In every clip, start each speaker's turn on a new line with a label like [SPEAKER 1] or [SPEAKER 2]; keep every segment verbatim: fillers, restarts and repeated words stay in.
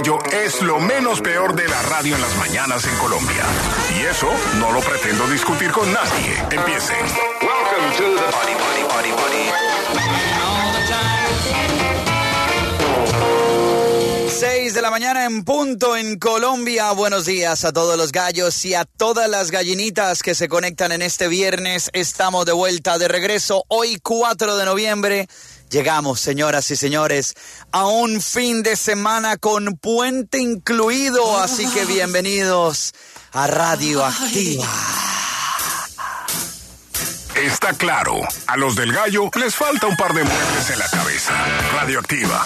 [SPEAKER 1] Gallo es lo menos peor de la radio en las mañanas en Colombia. Y eso no lo pretendo discutir con nadie. Empiecen. Welcome to the Party, Party, Party, Party.
[SPEAKER 2] seis de la mañana en punto en Colombia. Buenos días a todos los gallos y a todas las gallinitas que se conectan en este viernes. Estamos de vuelta, de regreso. Hoy cuatro de noviembre. Llegamos, señoras y señores, a un fin de semana con puente incluido. Así que bienvenidos a Radio Activa.
[SPEAKER 1] Está claro, a los del Gallo les falta un par de muebles en la cabeza. Radio Activa.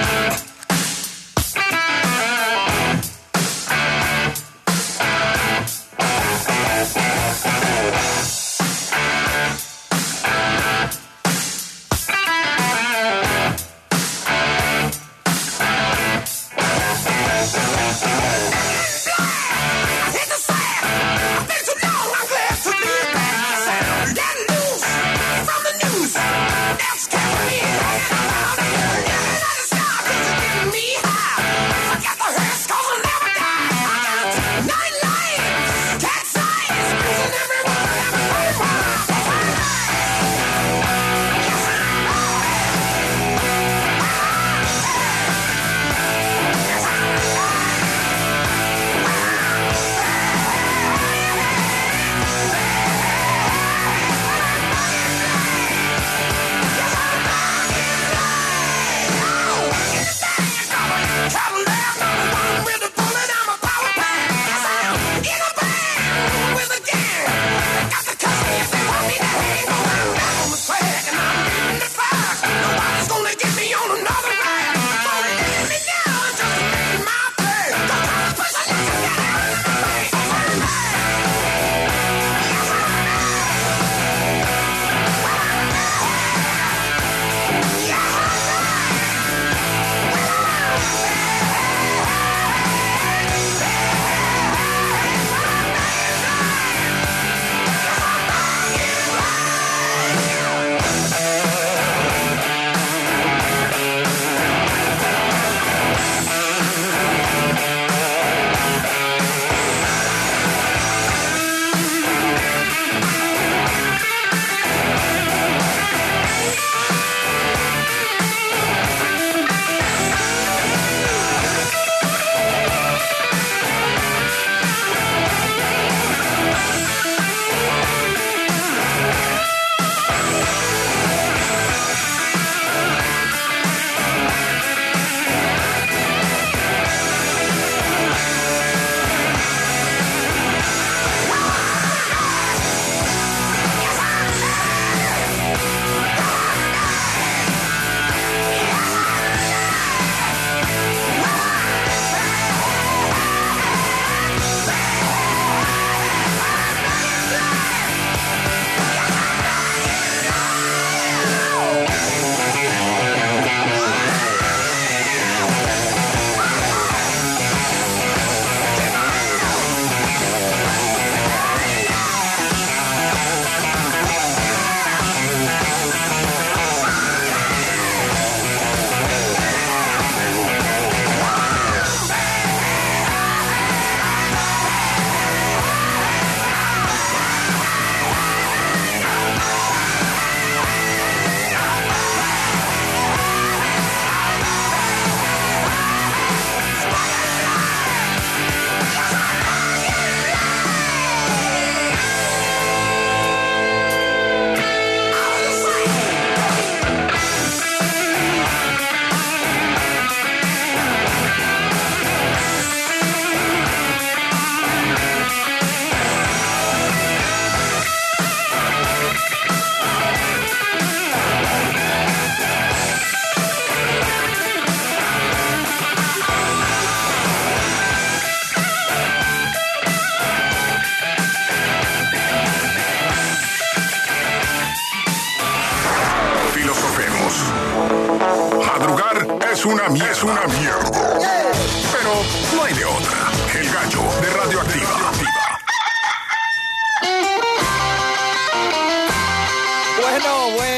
[SPEAKER 1] Es una mierda. Es una mierda. Pero no hay de otra. El Gallo de Radioactiva.
[SPEAKER 2] Bueno, bueno.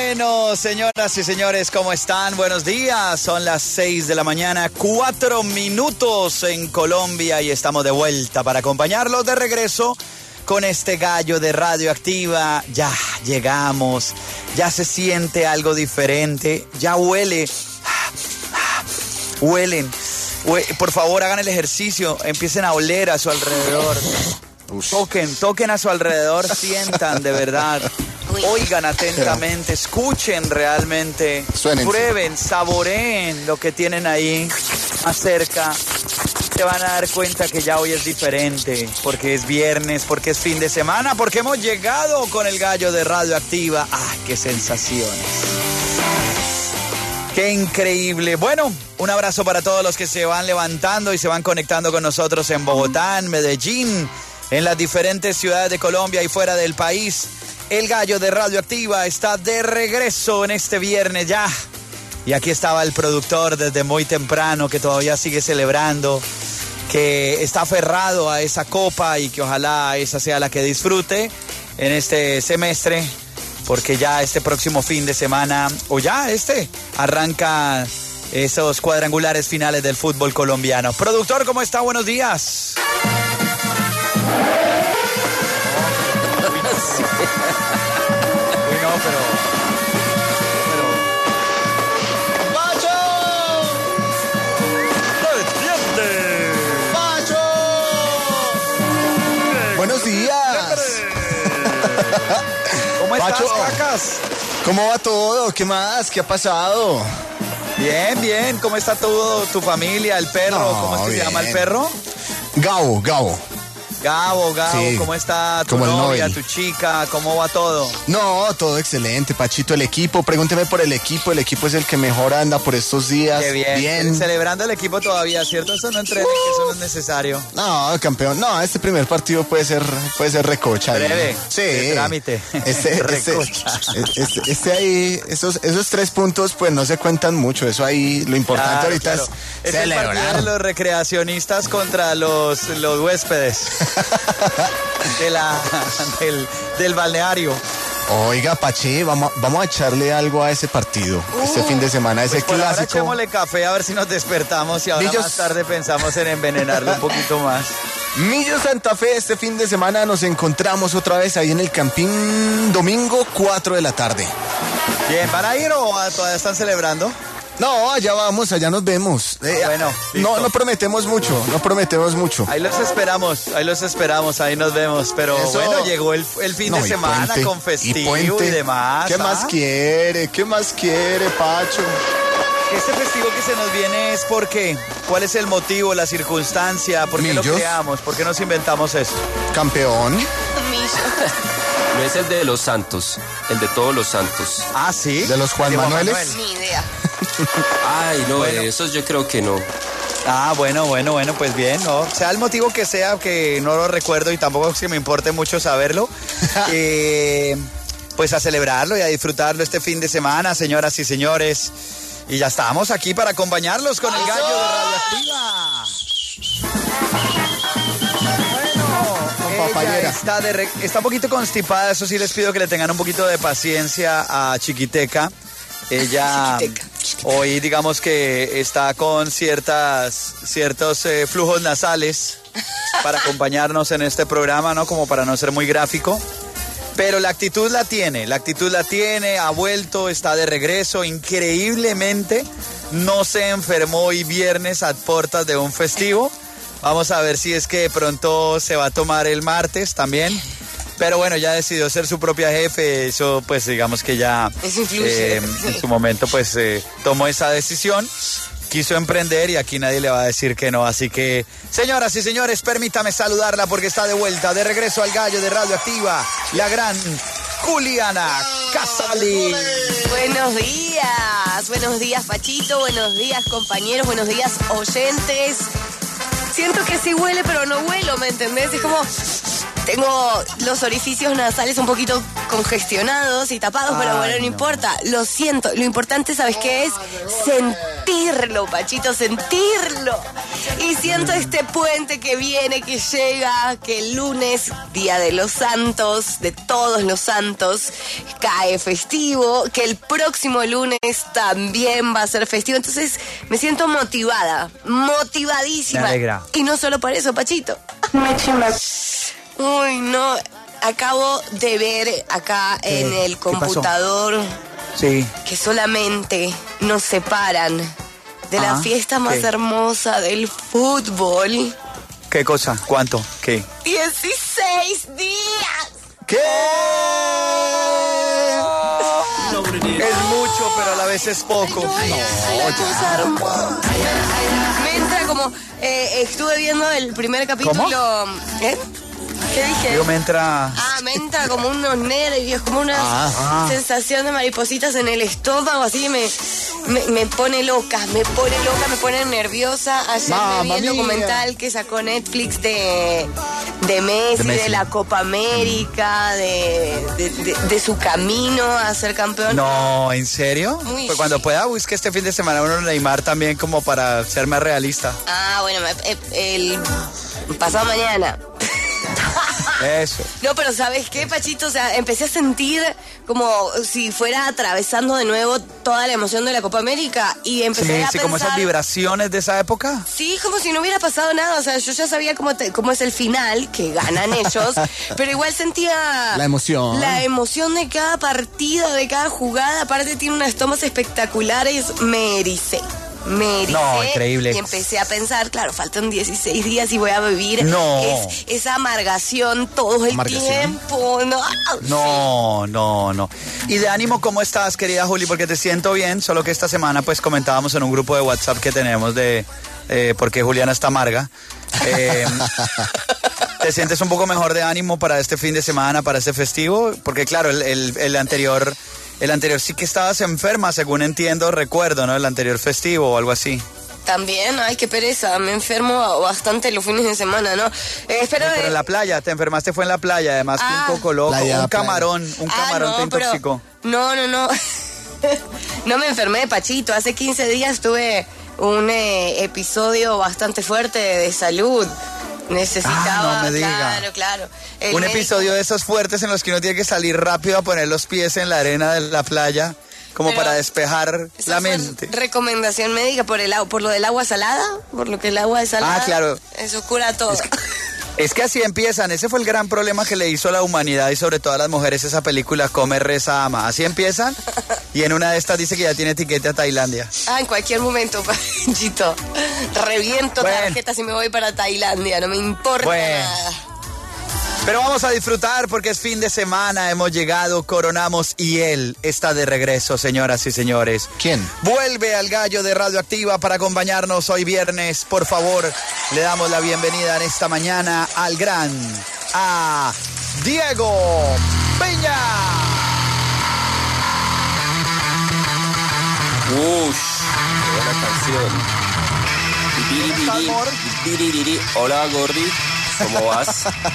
[SPEAKER 2] Bueno, señoras y señores, ¿cómo están? Buenos días. Son las seis de la mañana, cuatro minutos en Colombia y estamos de vuelta para acompañarlos de regreso con este gallo de Radioactiva. Ya llegamos, ya se siente algo diferente, ya huele, huelen. Por favor, hagan el ejercicio, empiecen a oler a su alrededor. Uf. Toquen, toquen a su alrededor, sientan de verdad. Oigan atentamente, escuchen realmente, Suénense. Prueben, saboreen lo que tienen ahí más cerca. Se van a dar cuenta que ya hoy es diferente, porque es viernes, porque es fin de semana, porque hemos llegado con el gallo de Radioactiva. ¡Ay, qué sensaciones! ¡Qué increíble! Bueno, un abrazo para todos los que se van levantando y se van conectando con nosotros en Bogotá, en Medellín, en las diferentes ciudades de Colombia y fuera del país. El gallo de Radioactiva está de regreso en este viernes ya. Y aquí estaba el productor desde muy temprano que todavía sigue celebrando, que está aferrado a esa copa y que ojalá esa sea la que disfrute en este semestre, porque ya este próximo fin de semana, o ya este, arranca esos cuadrangulares finales del fútbol colombiano. Productor, ¿cómo está? Buenos días. Uy, no, pero... pero... ¡Pacho! ¡No entiende! ¡Pacho!
[SPEAKER 3] ¡Buenos días!
[SPEAKER 2] ¿Cómo estás,
[SPEAKER 3] Pacho,
[SPEAKER 2] Cacas?
[SPEAKER 3] ¿Cómo va todo? ¿Qué más? ¿Qué ha pasado?
[SPEAKER 2] Bien, bien. ¿Cómo está todo tu familia, el perro? No, ¿cómo es que bien. Se llama el perro?
[SPEAKER 3] Gabo, Gabo.
[SPEAKER 2] Gabo, Gabo, sí, ¿cómo está tu novia, tu chica? ¿Cómo va todo?
[SPEAKER 3] No, todo excelente, Pachito. El equipo, pregúnteme por el equipo. El equipo es el que mejor anda por estos días.
[SPEAKER 2] Qué bien.
[SPEAKER 3] bien.
[SPEAKER 2] Celebrando el equipo todavía, ¿cierto? Eso no entrena, uh. que eso no es necesario.
[SPEAKER 3] No, campeón. No, este primer partido puede ser, puede ser recocha.
[SPEAKER 2] Breve.
[SPEAKER 3] ¿No? Sí.
[SPEAKER 2] De trámite.
[SPEAKER 3] Este,
[SPEAKER 2] recocha.
[SPEAKER 3] Este, este, este ahí, esos, esos tres puntos, pues no se cuentan mucho. Eso ahí, lo importante claro, ahorita claro. es,
[SPEAKER 2] es celebrar. El partido de los recreacionistas contra los, los huéspedes. De la, del, del balneario.
[SPEAKER 3] Oiga, Pache, vamos, vamos a echarle algo a ese partido, uh, este fin de semana, ese
[SPEAKER 2] pues
[SPEAKER 3] clásico.
[SPEAKER 2] Ahora echémosle café a ver si nos despertamos y ahora Millos... más tarde pensamos en envenenarlo un poquito más.
[SPEAKER 3] Millos Santa Fe, este fin de semana nos encontramos otra vez ahí en el Campín, domingo cuatro de la tarde.
[SPEAKER 2] Bien, ¿van a ir o todavía están celebrando?
[SPEAKER 3] No, allá vamos, allá nos vemos. Eh,
[SPEAKER 2] bueno,
[SPEAKER 3] no, no prometemos mucho, no prometemos mucho.
[SPEAKER 2] Ahí los esperamos, ahí los esperamos, ahí nos vemos. Pero Eso... bueno, llegó el, el fin no, de semana puente, con festivo y, y demás.
[SPEAKER 3] ¿Qué ¿ah? más quiere? ¿Qué más quiere, Pacho?
[SPEAKER 2] Este festivo que se nos viene es ¿por qué? ¿Cuál es el motivo, la circunstancia? ¿Por qué Millos. Lo creamos? ¿Por qué nos inventamos esto?
[SPEAKER 3] Campeón.
[SPEAKER 4] No es el de los santos, el de todos los santos.
[SPEAKER 2] Ah, ¿sí?
[SPEAKER 3] ¿De los Juan, Juan Manueles?
[SPEAKER 5] Manuel. Ni idea.
[SPEAKER 4] Ay, no, bueno. Esos yo creo que no.
[SPEAKER 2] Ah, bueno, bueno, bueno, pues bien, ¿no? Sea el motivo que sea, que no lo recuerdo y tampoco es que me importe mucho saberlo. eh, pues a celebrarlo y a disfrutarlo este fin de semana, señoras y señores. Y ya estamos aquí para acompañarlos con el gallo de Radioactiva. Ella está, de re... está un poquito constipada, eso sí les pido que le tengan un poquito de paciencia a Chiquiteca. Ella Chiquiteca. Hoy digamos que está con ciertas, ciertos eh, flujos nasales para acompañarnos en este programa, ¿no? Como para no ser muy gráfico. Pero la actitud la tiene, la actitud la tiene, ha vuelto, está de regreso, increíblemente no se enfermó hoy viernes a puertas de un festivo. Vamos a ver si es que de pronto se va a tomar el martes también. Pero bueno, ya decidió ser su propia jefe. Eso pues digamos que ya eh, en su momento pues eh, tomó esa decisión. Quiso emprender y aquí nadie le va a decir que no. Así que, señoras y señores, permítame saludarla porque está de vuelta, de regreso al gallo de Radioactiva, la gran Juliana Casali.
[SPEAKER 5] Buenos días, buenos días Pachito, buenos días compañeros, buenos días oyentes. Siento que sí huele, pero no huelo, ¿me entendés? Es como... tengo los orificios nasales un poquito congestionados y tapados, Ay, pero bueno, no, no importa. Lo siento. Lo importante, ¿sabes qué es? Sentirlo, Pachito, sentirlo. Y siento este puente que viene, que llega, que el lunes, Día de los Santos, de todos los santos, cae festivo, que el próximo lunes también va a ser festivo. Entonces me siento motivada, motivadísima.
[SPEAKER 2] Me alegra.
[SPEAKER 5] Y no solo por eso, Pachito. Uy, no, acabo de ver acá
[SPEAKER 2] ¿Qué?
[SPEAKER 5] en el computador
[SPEAKER 2] Sí.
[SPEAKER 5] que solamente nos separan de la
[SPEAKER 2] Ah,
[SPEAKER 5] fiesta más
[SPEAKER 2] ¿qué?
[SPEAKER 5] hermosa del fútbol.
[SPEAKER 2] ¿Qué cosa? ¿Cuánto? ¿Qué?
[SPEAKER 5] dieciséis días.
[SPEAKER 3] ¿Qué?
[SPEAKER 2] Es mucho, pero a la vez es poco.
[SPEAKER 5] Una cosa hermosa. Me entra como, eh, estuve viendo el primer capítulo. ¿Eh? ¿Qué dije?
[SPEAKER 2] Yo me entra...
[SPEAKER 5] Ah, me entra como unos nervios, como una
[SPEAKER 3] Ah.
[SPEAKER 5] sensación de maripositas en el estómago, así me, me, me pone loca, me pone loca, me pone nerviosa. Ayer
[SPEAKER 3] Mamma
[SPEAKER 5] me vi el
[SPEAKER 3] mía.
[SPEAKER 5] documental que sacó Netflix de, de, Messi,
[SPEAKER 3] De Messi.
[SPEAKER 5] de la Copa América, de, de, de, de su camino a ser campeón.
[SPEAKER 2] No, ¿en serio?
[SPEAKER 5] Muy
[SPEAKER 2] Pues cuando
[SPEAKER 5] sí.
[SPEAKER 2] pueda busque este fin de semana uno Neymar también como para ser más realista.
[SPEAKER 5] Ah, bueno, me- el pasado mañana.
[SPEAKER 2] Eso.
[SPEAKER 5] No, pero ¿sabes qué, Pachito? O sea, empecé a sentir como si fuera atravesando de nuevo toda la emoción de la Copa América y empecé
[SPEAKER 2] Sí,
[SPEAKER 5] a
[SPEAKER 2] sí,
[SPEAKER 5] pensar...
[SPEAKER 2] como esas vibraciones de esa época.
[SPEAKER 5] Sí, como si no hubiera pasado nada. O sea, yo ya sabía cómo, te- cómo es el final, que ganan ellos, pero igual sentía...
[SPEAKER 3] La emoción.
[SPEAKER 5] La emoción de cada partida, de cada jugada. Aparte tiene unas tomas espectaculares. Me ericé. Me ericé.
[SPEAKER 2] No, increíble.
[SPEAKER 5] Y empecé a pensar, claro, faltan dieciséis días y voy a vivir
[SPEAKER 2] No.
[SPEAKER 5] es- esa amargación todo el
[SPEAKER 3] Amargación.
[SPEAKER 5] tiempo. No,
[SPEAKER 2] No, no, no. Y de ánimo, ¿cómo estás, querida Juli? Porque te siento bien, solo que esta semana pues comentábamos en un grupo de WhatsApp que tenemos de eh, por qué Juliana está amarga. Eh, ¿Te sientes un poco mejor de ánimo para este fin de semana, para este festivo? Porque claro, el, el, el anterior... El anterior sí que estabas enferma, según entiendo, recuerdo, ¿no? El anterior festivo o algo así.
[SPEAKER 5] También, ay, qué pereza. Me enfermo bastante los fines de semana, ¿no? Eh, espero...
[SPEAKER 2] Pero en la playa, te enfermaste fue en la playa, además
[SPEAKER 5] Ah.
[SPEAKER 2] que un coco loco,
[SPEAKER 3] Playa,
[SPEAKER 2] un
[SPEAKER 3] playa.
[SPEAKER 2] camarón, un
[SPEAKER 5] Ah,
[SPEAKER 2] camarón
[SPEAKER 5] no,
[SPEAKER 2] te
[SPEAKER 5] pero-
[SPEAKER 2] intoxicó.
[SPEAKER 5] No, no, no. No me enfermé de Pachito. Hace quince días tuve un eh, episodio bastante fuerte de salud. Necesitaba,
[SPEAKER 2] Ah, no me diga.
[SPEAKER 5] claro, claro. El
[SPEAKER 2] Un
[SPEAKER 5] médico-
[SPEAKER 2] episodio de esos fuertes en los que uno tiene que salir rápido a poner los pies en la arena de la playa, como
[SPEAKER 5] Pero
[SPEAKER 2] para despejar
[SPEAKER 5] Esa
[SPEAKER 2] la
[SPEAKER 5] fue
[SPEAKER 2] mente.
[SPEAKER 5] recomendación médica por el agua, por lo del agua salada, por lo que el agua es salada.
[SPEAKER 2] Ah, claro.
[SPEAKER 5] Eso cura todo.
[SPEAKER 2] Es que así empiezan, ese fue el gran problema que le hizo a la humanidad y sobre todo a las mujeres esa película Come, Reza, Ama. Así empiezan y en una de estas dice que ya tiene etiqueta a Tailandia.
[SPEAKER 5] Ah, en cualquier momento, Pachito. Reviento
[SPEAKER 2] Bueno.
[SPEAKER 5] tarjetas y me voy para Tailandia, no me importa
[SPEAKER 2] Bueno.
[SPEAKER 5] nada.
[SPEAKER 2] Pero vamos a disfrutar porque es fin de semana, hemos llegado, coronamos y él está de regreso, señoras y señores.
[SPEAKER 3] ¿Quién?
[SPEAKER 2] Vuelve al gallo de Radioactiva para acompañarnos hoy viernes. Por favor, le damos la bienvenida en esta mañana al gran, a Diego Peña.
[SPEAKER 4] Ush, qué buena canción. Diri,
[SPEAKER 2] ¿Cómo estás,
[SPEAKER 4] diri,
[SPEAKER 2] amor?
[SPEAKER 4] diri, diri. Hola, Gordy. ¿Cómo vas?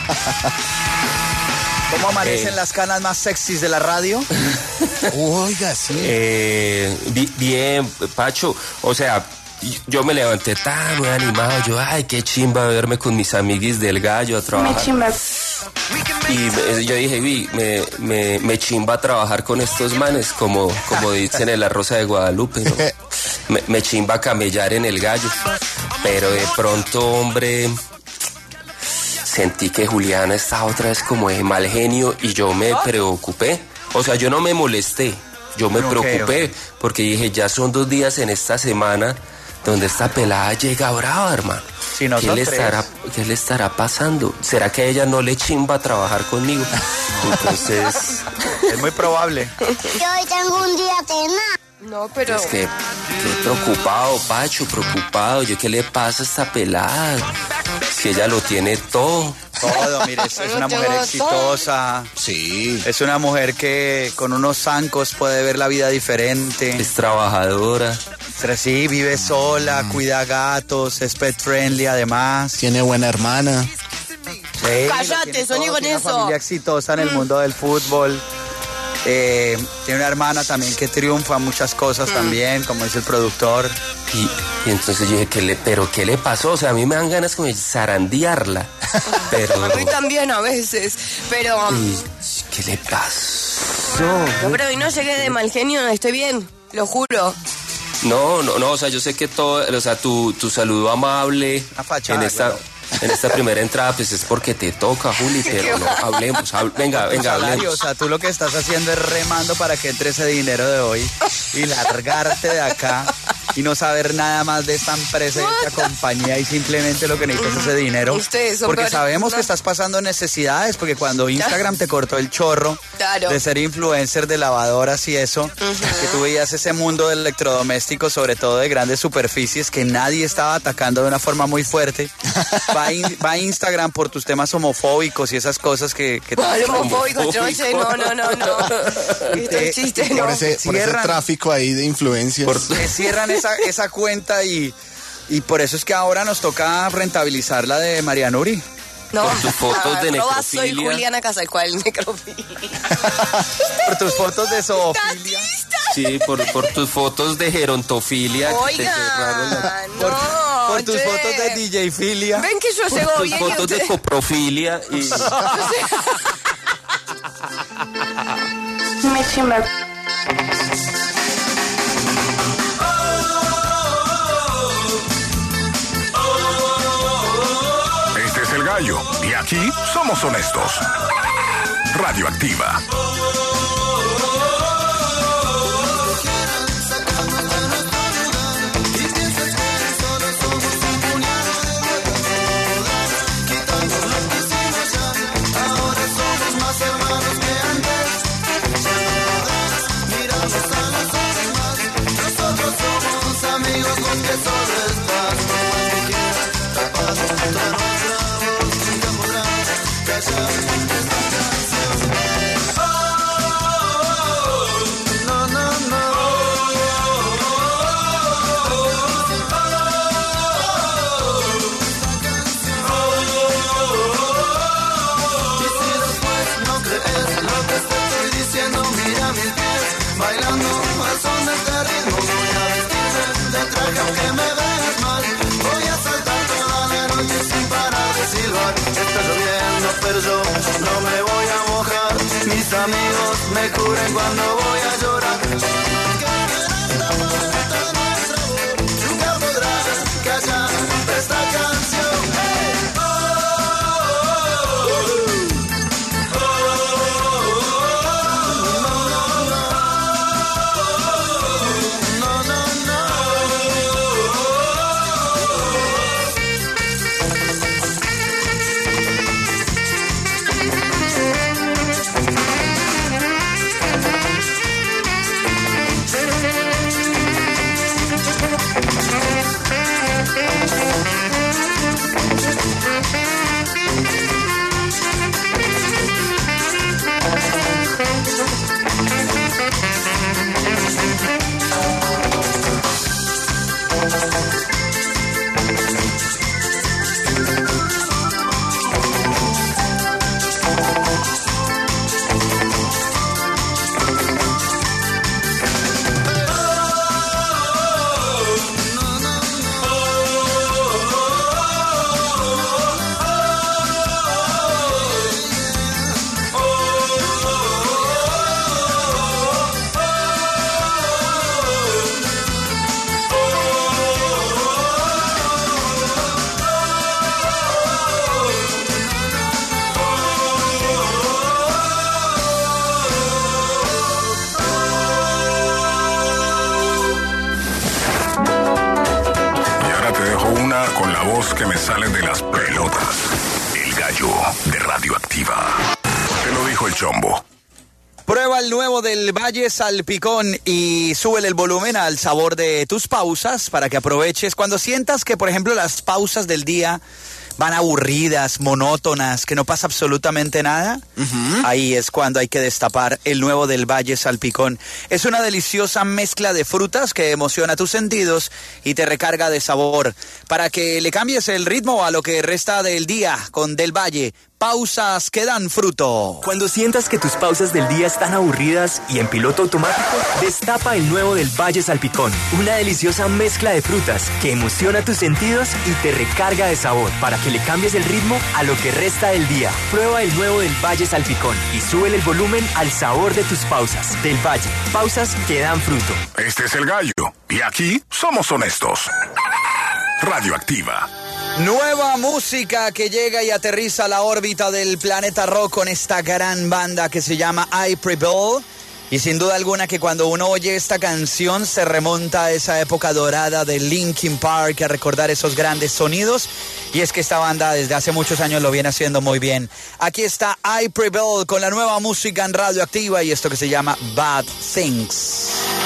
[SPEAKER 2] ¿Cómo amanecen
[SPEAKER 4] Eh.
[SPEAKER 2] las canas más sexys de la radio?
[SPEAKER 3] Oiga, sí.
[SPEAKER 4] Eh, bi- bien, Pacho. O sea, yo me levanté tan muy animado. Yo, ay, qué chimba verme con mis amiguis del gallo a trabajar. Y me- yo dije, uy, me, me, me chimba trabajar con estos manes, como, como dicen en la Rosa de Guadalupe, ¿no? Me, me chimba camellar en el gallo. Pero de pronto, hombre, sentí que Juliana estaba otra vez como de mal genio y yo me preocupé. O sea, yo no me molesté, yo me
[SPEAKER 2] Ok,
[SPEAKER 4] preocupé porque dije, ya son dos días en esta semana donde esta pelada llega brava, hermano.
[SPEAKER 2] Sí, no
[SPEAKER 4] ¿Qué
[SPEAKER 2] son
[SPEAKER 4] le
[SPEAKER 2] tres.
[SPEAKER 4] estará, ¿Qué le estará pasando? ¿Será que a ella no le chimba trabajar conmigo? Entonces,
[SPEAKER 2] Es muy probable.
[SPEAKER 6] Yo hoy tengo un día tenaz.
[SPEAKER 5] No, pero...
[SPEAKER 4] es que, que preocupado, Pacho, preocupado. Yo, ¿qué le pasa a esta pelada? Si ella lo tiene todo.
[SPEAKER 2] Todo, mire, es, es una
[SPEAKER 5] Yo
[SPEAKER 2] mujer
[SPEAKER 5] todo.
[SPEAKER 2] exitosa.
[SPEAKER 3] Sí.
[SPEAKER 2] Es una mujer que con unos zancos puede ver la vida diferente.
[SPEAKER 4] Es trabajadora.
[SPEAKER 2] Pero sí, vive sola, cuida gatos, es pet friendly además.
[SPEAKER 3] Tiene buena hermana.
[SPEAKER 2] Sí,
[SPEAKER 5] Cállate, soñé con
[SPEAKER 2] tiene
[SPEAKER 5] eso.
[SPEAKER 2] Una familia exitosa en el mundo del fútbol. Eh, tiene una hermana también que triunfa en muchas cosas mm. también, como es el productor.
[SPEAKER 4] Y, y entonces yo dije, ¿qué le, ¿pero qué le pasó? O sea, a mí me dan ganas como de zarandearla. Pero...
[SPEAKER 5] A mí también a veces, pero...
[SPEAKER 4] Y, ¿qué le pasó?
[SPEAKER 5] No, pero hoy no llegué de mal genio, estoy bien, lo juro.
[SPEAKER 4] No, no, no, o sea, yo sé que todo, o sea, tu, tu saludo amable
[SPEAKER 2] fachada,
[SPEAKER 4] en esta... Claro. En esta primera entrada, pues es porque te toca, Juli, pero no, hablemos, hable, venga, venga, hablemos.
[SPEAKER 2] O sea, tú lo que estás haciendo es remando para que entre ese dinero de hoy y largarte de acá y no saber nada más de esta empresa y esta compañía y simplemente lo que necesitas es ese dinero.
[SPEAKER 5] Ustedes son
[SPEAKER 2] porque
[SPEAKER 5] peores,
[SPEAKER 2] sabemos
[SPEAKER 5] ¿no?
[SPEAKER 2] que estás pasando necesidades, porque cuando Instagram te cortó el chorro
[SPEAKER 5] claro.
[SPEAKER 2] de ser influencer de lavadoras y eso, uh-huh. que tú veías ese mundo del electrodoméstico, sobre todo de grandes superficies, que nadie estaba atacando de una forma muy fuerte. Va a, in, va a Instagram por tus temas homofóbicos y esas cosas que... que
[SPEAKER 5] ¿Cuál homofóbicos? Yo sé, no, no, no, no. Esto es chiste,
[SPEAKER 3] por
[SPEAKER 5] no.
[SPEAKER 3] Ese, por ese tráfico ahí de influencias.
[SPEAKER 2] Por, te cierran esa, esa cuenta y, y por eso es que ahora nos toca rentabilizar la de María Nuri.
[SPEAKER 5] No,
[SPEAKER 4] por tus fotos de necrofilia.
[SPEAKER 5] Soy Juliana Casal, ¿cuál necrofilia?
[SPEAKER 2] Por tus fotos de zoofilia.
[SPEAKER 4] Sí, por, por tus fotos de gerontofilia.
[SPEAKER 5] Oiga,
[SPEAKER 2] por,
[SPEAKER 5] no,
[SPEAKER 2] por tus
[SPEAKER 5] che.
[SPEAKER 2] fotos de D J filia.
[SPEAKER 5] Ven que yo llego
[SPEAKER 4] por
[SPEAKER 5] bien.
[SPEAKER 4] Tus fotos
[SPEAKER 5] usted...
[SPEAKER 4] de coprofilia. Y...
[SPEAKER 6] Me chimba.
[SPEAKER 1] Este es El Gallo, y aquí somos honestos. Radioactiva.
[SPEAKER 7] Pero yo no me voy a mojar, mis amigos me cubren cuando voy a llorar. Nunca podrás callar esta canción. Hey. Oh, oh, oh, oh, oh, no, no, no, no. Con la voz que me sale de las pelotas. El Gallo de Radioactiva. Te lo dijo el Chombo.
[SPEAKER 2] Prueba el nuevo del Valle Salpicón y súbele el volumen al sabor de tus pausas para que aproveches. Cuando sientas que, por ejemplo, las pausas del día van aburridas, monótonas, que no pasa absolutamente nada, uh-huh. ahí es cuando hay que destapar el nuevo del Valle Salpicón. Es una deliciosa mezcla de frutas que emociona tus sentidos y te recarga de sabor. Para que le cambies el ritmo a lo que resta del día con Del Valle, pausas que dan fruto.
[SPEAKER 8] Cuando sientas que tus pausas del día están aburridas y en piloto automático, destapa el nuevo del Valle Salpicón. Una deliciosa mezcla de frutas que emociona tus sentidos y te recarga de sabor para que le cambies el ritmo a lo que resta del día. Prueba el nuevo del Valle Salpicón y súbele el volumen al sabor de tus pausas. Del Valle, pausas que dan fruto.
[SPEAKER 1] Este es El Gallo y aquí somos honestos. Radioactiva.
[SPEAKER 2] Nueva música que llega y aterriza a la órbita del planeta rock con esta gran banda que se llama I Prevail. Y sin duda alguna que cuando uno oye esta canción se remonta a esa época dorada de Linkin Park, a recordar esos grandes sonidos. Y es que esta banda desde hace muchos años lo viene haciendo muy bien. Aquí está I Prevail con la nueva música en Radioactiva y esto que se llama Bad Things.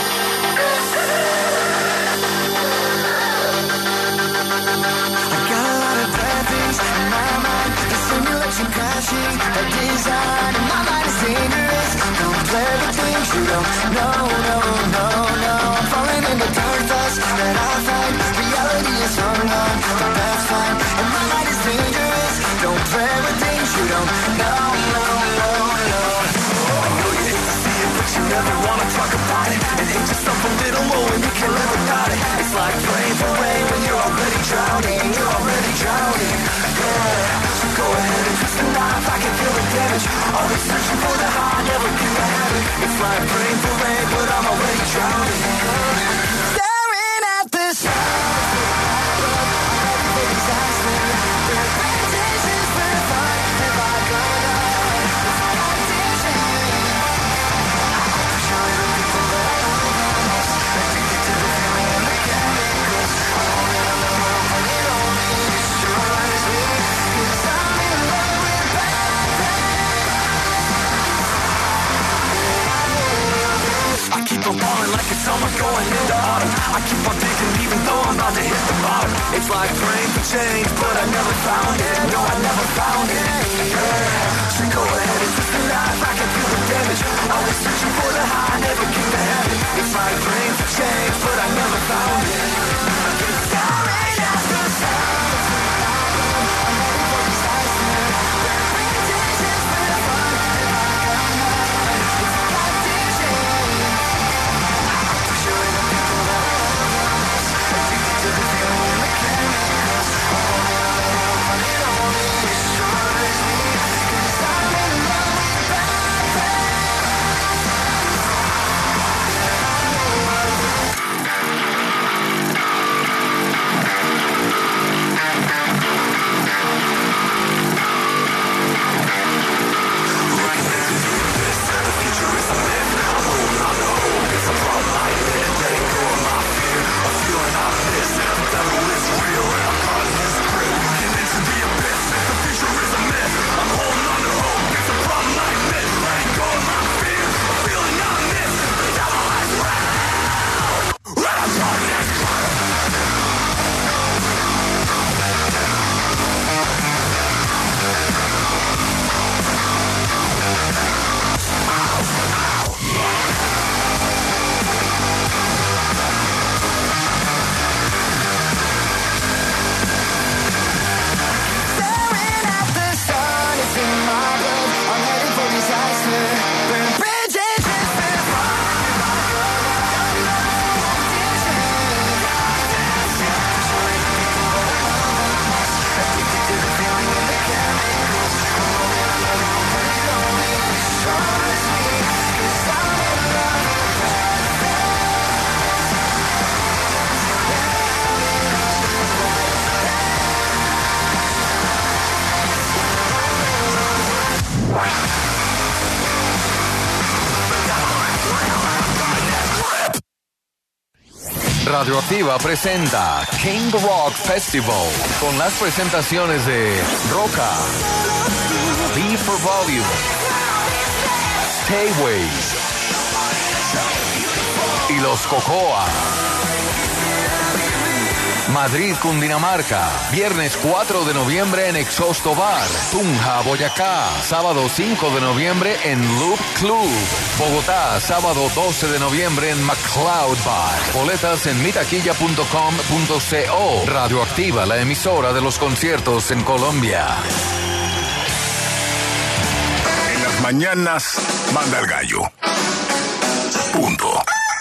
[SPEAKER 7] You don't know, no, no, no. I'm falling in the dark thoughts that I find. Reality is undone, but that's fine. And my mind is dangerous. Don't play with things you don't know, no, no, no. I know you hate to see it, but you never wanna talk about it. And hate yourself a little more when you can live without it. It's like praying for rain when you're already drowning. You're already drowning, yeah. So go ahead and twist the knife. I can feel the damage. Always searching for the high, never get the habit. It's like praying for rain, but I'm already drowning. Staring at the sun. I'm falling like it's summer going into autumn. I keep on digging even though I'm about to hit the bottom. It's like praying for change, but I never found it. No, I never found it. Yeah. So go ahead and twist the knife. I can feel the damage. Always searching for the high, never keep the habit. It's like praying for change, but I never found it. Staring at the sun.
[SPEAKER 9] Radioactiva presenta King Rock Festival con las presentaciones de Roca, V for Volume, Tayway y Los Cocoa. Madrid, Cundinamarca, viernes cuatro de noviembre en Exhausto Bar, Tunja, Boyacá, sábado cinco de noviembre en Loop Club, Bogotá, sábado doce de noviembre en McCloud Bar. Boletas en mitaquilla punto com punto co. Radioactiva, la emisora de los conciertos en Colombia.
[SPEAKER 1] mañanas manda el gallo. Punto.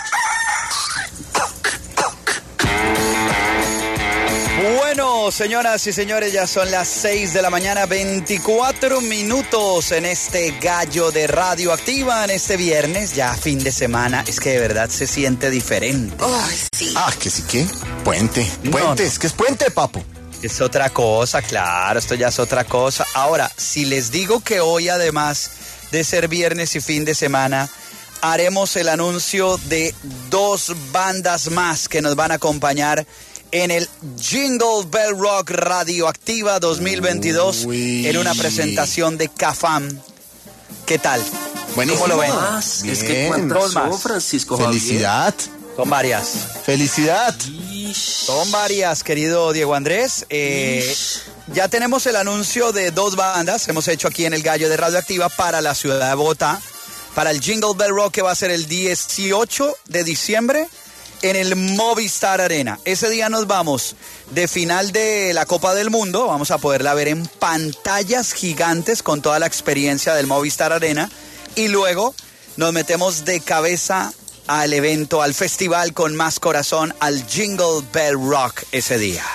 [SPEAKER 2] Bueno, señoras y señores, ya son las seis de la mañana, veinticuatro minutos en este gallo de Radioactiva, en este viernes, ya fin de semana. Es que de verdad se siente diferente.
[SPEAKER 5] Oh, sí.
[SPEAKER 3] Ah, que sí, ¿qué? Puente. Puente,
[SPEAKER 2] No, no.
[SPEAKER 3] es que es puente, papo.
[SPEAKER 2] Es otra cosa, claro, esto ya es otra cosa. Ahora, si les digo que hoy, además de ser viernes y fin de semana, haremos el anuncio de dos bandas más que nos van a acompañar en el Jingle Bell Rock Radioactiva dos mil veintidós,
[SPEAKER 3] Uy.
[SPEAKER 2] en una presentación de Cafam. ¿Qué tal?
[SPEAKER 3] Buenísimo.
[SPEAKER 2] ¿Cómo lo ven?
[SPEAKER 4] Más, es que
[SPEAKER 3] Bien.
[SPEAKER 4] cuántas
[SPEAKER 2] Dos más.
[SPEAKER 4] son, Francisco Javier.
[SPEAKER 3] Felicidad.
[SPEAKER 2] Son varias.
[SPEAKER 3] Felicidad.
[SPEAKER 2] Son varias, querido Diego Andrés. Eh, ya tenemos el anuncio de dos bandas. Hemos hecho aquí en el Gallo de Radioactiva para la ciudad de Bogotá, para el Jingle Bell Rock, que va a ser el dieciocho de diciembre en el Movistar Arena. Ese día nos vamos de final de la Copa del Mundo. Vamos a poderla ver en pantallas gigantes con toda la experiencia del Movistar Arena. Y luego nos metemos de cabeza al evento, al festival con más corazón, al Jingle Bell Rock ese día.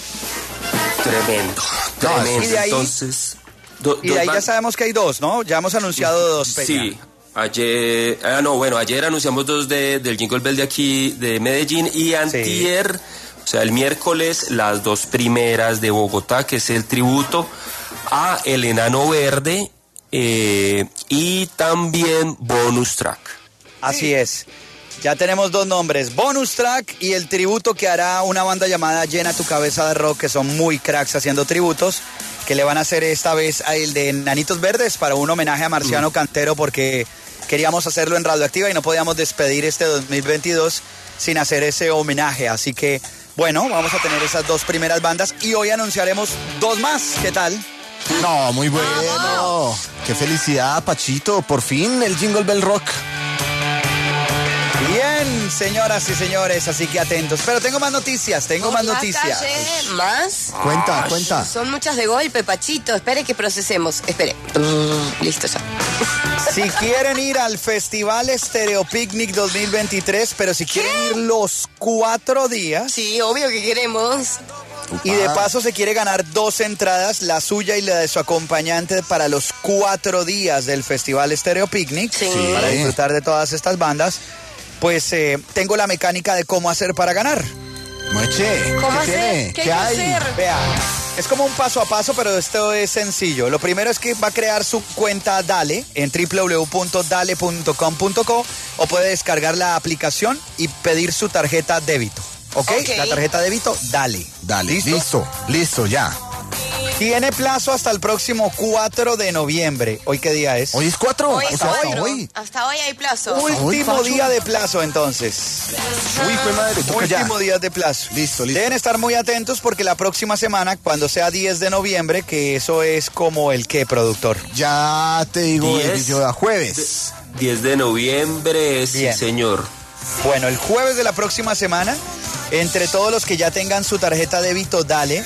[SPEAKER 4] Tremendo,
[SPEAKER 3] No,
[SPEAKER 4] tremendo.
[SPEAKER 2] y de ahí-
[SPEAKER 4] Entonces, do-
[SPEAKER 2] Y
[SPEAKER 4] dos
[SPEAKER 2] de ahí ya
[SPEAKER 4] ban-
[SPEAKER 2] sabemos que hay dos, ¿no? Ya hemos anunciado dos. Peña.
[SPEAKER 4] Sí, ayer, ah no, bueno, ayer anunciamos dos de, del Jingle Bell de aquí, de Medellín, y antier, o sea, el miércoles, las dos primeras de Bogotá, que es el tributo a El Enano Verde, eh, y también bonus track.
[SPEAKER 2] Así es. Ya tenemos dos nombres, Bonus Track y el tributo que hará una banda llamada Llena tu Cabeza de Rock, que son muy cracks haciendo tributos, que le van a hacer esta vez a el de Enanitos Verdes para un homenaje a Marciano Cantero, porque queríamos hacerlo en Radioactiva y no podíamos despedir este dos mil veintidós sin hacer ese homenaje. Así que, bueno, vamos a tener esas dos primeras bandas y hoy anunciaremos dos más. ¿Qué tal?
[SPEAKER 3] No, muy bueno. Qué felicidad, Pachito. Por fin el Jingle Bell Rock.
[SPEAKER 2] Bien, señoras y señores, así que atentos. Pero tengo más noticias, tengo más
[SPEAKER 5] Por la
[SPEAKER 2] noticias.
[SPEAKER 5] calle, más.
[SPEAKER 3] Cuenta, cuenta.
[SPEAKER 5] Son muchas de golpe, Pachito. Espere que procesemos. Espere. Listo ya.
[SPEAKER 2] Si quieren ir al Festival Stereo Picnic dos mil veintitrés, pero si quieren ir los cuatro días
[SPEAKER 5] Sí, obvio que queremos.
[SPEAKER 2] y de paso se quiere ganar dos entradas, la suya y la de su acompañante para los cuatro días del Festival Stereo Picnic,
[SPEAKER 5] Sí.
[SPEAKER 2] para disfrutar de todas estas bandas, pues eh, tengo la mecánica de cómo hacer para ganar.
[SPEAKER 3] Moche,
[SPEAKER 5] ¿Cómo
[SPEAKER 3] ¿qué
[SPEAKER 5] hacer?
[SPEAKER 3] tiene?
[SPEAKER 5] ¿Qué hay que hacer?
[SPEAKER 2] Vea, es como un paso a paso, pero esto es sencillo. Lo primero es que va a crear su cuenta Dale en doble u doble u doble u punto dale punto com punto co o puede descargar la aplicación y pedir su tarjeta débito. ¿Ok?
[SPEAKER 5] Ok.
[SPEAKER 2] La tarjeta débito, Dale.
[SPEAKER 3] Dale,
[SPEAKER 2] ¿Listo?
[SPEAKER 3] listo, listo, ya.
[SPEAKER 2] Tiene plazo hasta el próximo cuatro de noviembre. ¿Hoy qué día es?
[SPEAKER 3] Hoy es cuatro.
[SPEAKER 5] Hoy
[SPEAKER 3] o
[SPEAKER 5] es
[SPEAKER 3] sea, hasta
[SPEAKER 5] cuatro.
[SPEAKER 3] hoy.
[SPEAKER 5] Hasta hoy hay plazo.
[SPEAKER 3] Uy.
[SPEAKER 2] Último
[SPEAKER 3] Pacho.
[SPEAKER 2] día de plazo, entonces.
[SPEAKER 3] Uy, fue madre, toca ya.
[SPEAKER 2] Último día de plazo.
[SPEAKER 3] Listo, listo.
[SPEAKER 2] Deben estar muy atentos porque la próxima semana, cuando sea diez de noviembre, que eso es como el qué, productor.
[SPEAKER 3] Ya te digo, el
[SPEAKER 4] Diez.
[SPEAKER 3] video a jueves.
[SPEAKER 4] diez de noviembre, sí
[SPEAKER 2] Bien.
[SPEAKER 4] señor.
[SPEAKER 2] Bueno, el jueves de la próxima semana, entre todos los que ya tengan su tarjeta débito Dale,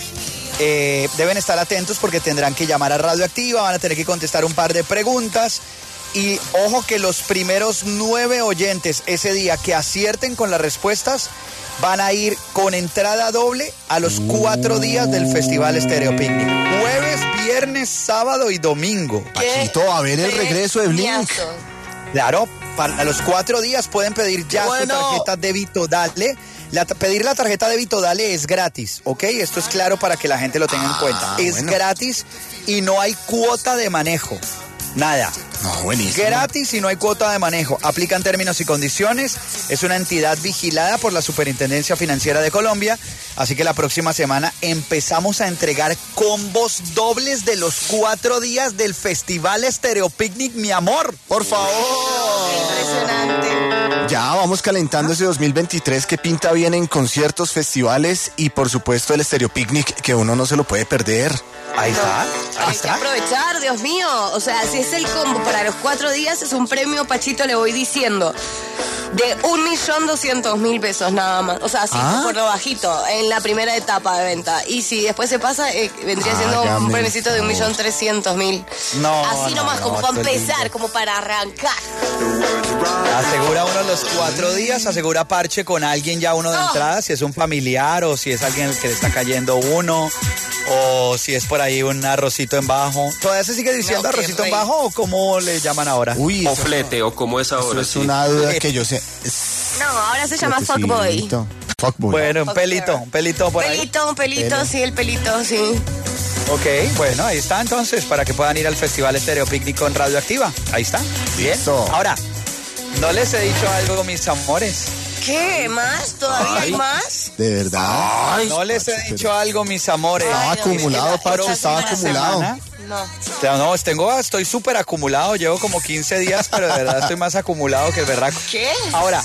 [SPEAKER 2] eh, deben estar atentos porque tendrán que llamar a Radioactiva, van a tener que contestar un par de preguntas. Y ojo que los primeros nueve oyentes ese día que acierten con las respuestas van a ir con entrada doble a los cuatro días del Festival Stereo Picnic. Jueves, viernes, sábado y domingo.
[SPEAKER 3] Pachito, a ver el regreso de Blink.
[SPEAKER 5] Peñazo.
[SPEAKER 2] Claro, para los cuatro días pueden pedir ya
[SPEAKER 3] Bueno.
[SPEAKER 2] su tarjeta débito Dale. La, pedir la tarjeta débito Dale es gratis, ¿ok? Esto es claro para que la gente lo tenga en cuenta. Es
[SPEAKER 3] bueno.
[SPEAKER 2] gratis y no hay cuota de manejo. Nada.
[SPEAKER 3] No, buenísimo.
[SPEAKER 2] Gratis y no hay cuota de manejo. Aplican términos y condiciones. Es una entidad vigilada por la Superintendencia Financiera de Colombia. Así que la próxima semana empezamos a entregar combos dobles de los cuatro días del Festival Stereo Picnic, mi amor. Por favor.
[SPEAKER 5] Impresionante.
[SPEAKER 3] Ya vamos calentando ese dos mil veintitrés que pinta bien en conciertos, festivales y por supuesto el Stereo Picnic que uno no se lo puede perder.
[SPEAKER 2] Ahí está. Ahí
[SPEAKER 5] Hay que
[SPEAKER 2] está.
[SPEAKER 5] aprovechar, Dios mío. O sea, si es el combo para los cuatro días, es un premio, Pachito, le voy diciendo. de un millón doscientos mil pesos nada más. O sea, así
[SPEAKER 3] ¿Ah?
[SPEAKER 5] por lo bajito, en la primera etapa de venta. Y si después se pasa, eh, vendría siendo
[SPEAKER 3] Hágame
[SPEAKER 5] un premiecito de un
[SPEAKER 3] el
[SPEAKER 5] millón
[SPEAKER 3] favor.
[SPEAKER 5] trescientos mil.
[SPEAKER 2] No,
[SPEAKER 5] Así
[SPEAKER 2] no,
[SPEAKER 5] nomás,
[SPEAKER 2] no,
[SPEAKER 5] como para
[SPEAKER 2] esto es
[SPEAKER 5] empezar,
[SPEAKER 2] lindo.
[SPEAKER 5] como para arrancar.
[SPEAKER 2] Asegura uno los cuatro días, asegura parche con alguien ya uno de
[SPEAKER 5] Oh.
[SPEAKER 2] entrada, si es un familiar o si es alguien al que le está cayendo uno, o si es por ahí un arrocito en bajo. ¿Todavía se sigue diciendo
[SPEAKER 5] No, qué
[SPEAKER 2] arrocito en
[SPEAKER 5] rey.
[SPEAKER 2] bajo o cómo le llaman ahora?
[SPEAKER 3] Uy,
[SPEAKER 4] O
[SPEAKER 3] eso,
[SPEAKER 4] flete, o como es
[SPEAKER 3] eso
[SPEAKER 4] ahora,
[SPEAKER 3] es
[SPEAKER 4] sí.
[SPEAKER 3] una duda que yo sé. Es
[SPEAKER 5] No, ahora se llama fuckboy.
[SPEAKER 3] fletecito. Fuckboy.
[SPEAKER 2] Bueno, un
[SPEAKER 5] Ok.
[SPEAKER 2] pelito, un pelito por ahí.
[SPEAKER 5] Pelito, un pelito,
[SPEAKER 3] Pelo.
[SPEAKER 5] sí, el pelito, sí.
[SPEAKER 2] Ok, bueno, ahí está entonces, para que puedan ir al Festival Estéreo Picnic con Radioactiva. Ahí está. Bien.
[SPEAKER 3] Listo.
[SPEAKER 2] Ahora, no les he dicho algo, mis amores.
[SPEAKER 5] ¿Qué? ¿Más? ¿Todavía hay más?
[SPEAKER 3] De verdad.
[SPEAKER 2] No les he dicho algo, mis amores.
[SPEAKER 3] Estaba
[SPEAKER 5] Ay, no,
[SPEAKER 3] acumulado,
[SPEAKER 5] mira,
[SPEAKER 3] Pacho,
[SPEAKER 5] esta
[SPEAKER 3] estaba
[SPEAKER 5] semana-
[SPEAKER 3] acumulado.
[SPEAKER 2] semana.
[SPEAKER 5] No.
[SPEAKER 2] O sea, no, tengo, estoy súper acumulado, llevo como quince días, pero de verdad estoy más acumulado que el berraco.
[SPEAKER 5] ¿Qué?
[SPEAKER 2] Ahora,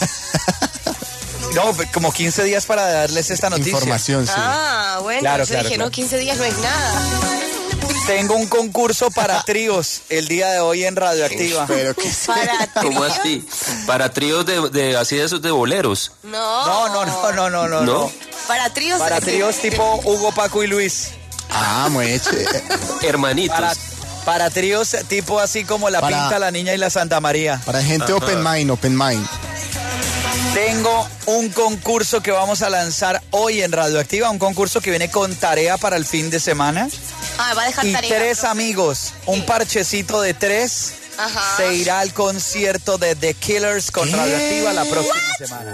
[SPEAKER 2] no, como quince días para darles esta noticia.
[SPEAKER 3] Información, sí.
[SPEAKER 5] Ah, bueno,
[SPEAKER 2] Claro,
[SPEAKER 5] yo
[SPEAKER 2] claro,
[SPEAKER 5] dije,
[SPEAKER 2] claro.
[SPEAKER 5] no, quince días no es nada.
[SPEAKER 2] Tengo un concurso para tríos el día de hoy en Radioactiva.
[SPEAKER 3] Pero que
[SPEAKER 5] Para
[SPEAKER 4] ¿Cómo
[SPEAKER 5] tríos.
[SPEAKER 4] así? Para tríos de, de así de esos de boleros.
[SPEAKER 5] No.
[SPEAKER 2] No, no, no, no, no, no.
[SPEAKER 4] ¿No?
[SPEAKER 2] no.
[SPEAKER 5] Para tríos.
[SPEAKER 2] Para
[SPEAKER 5] eh,
[SPEAKER 2] tríos
[SPEAKER 5] eh,
[SPEAKER 2] tipo Hugo, Paco y Luis.
[SPEAKER 3] Ah, mueche.
[SPEAKER 4] Hermanitos.
[SPEAKER 2] Para, para tríos tipo así como La
[SPEAKER 3] Para-
[SPEAKER 2] Pinta, La Niña y la Santa María.
[SPEAKER 3] Para gente open mind, open mind.
[SPEAKER 2] Tengo un concurso que vamos a lanzar hoy en Radioactiva, un concurso que viene con tarea para el fin de semana.
[SPEAKER 5] Ah, va a dejar
[SPEAKER 2] Y
[SPEAKER 5] tarea.
[SPEAKER 2] tres amigos, un parchecito de tres,
[SPEAKER 5] Ajá.
[SPEAKER 2] se irá al concierto de The Killers con
[SPEAKER 3] ¿Qué?
[SPEAKER 2] Radioactiva la próxima semana.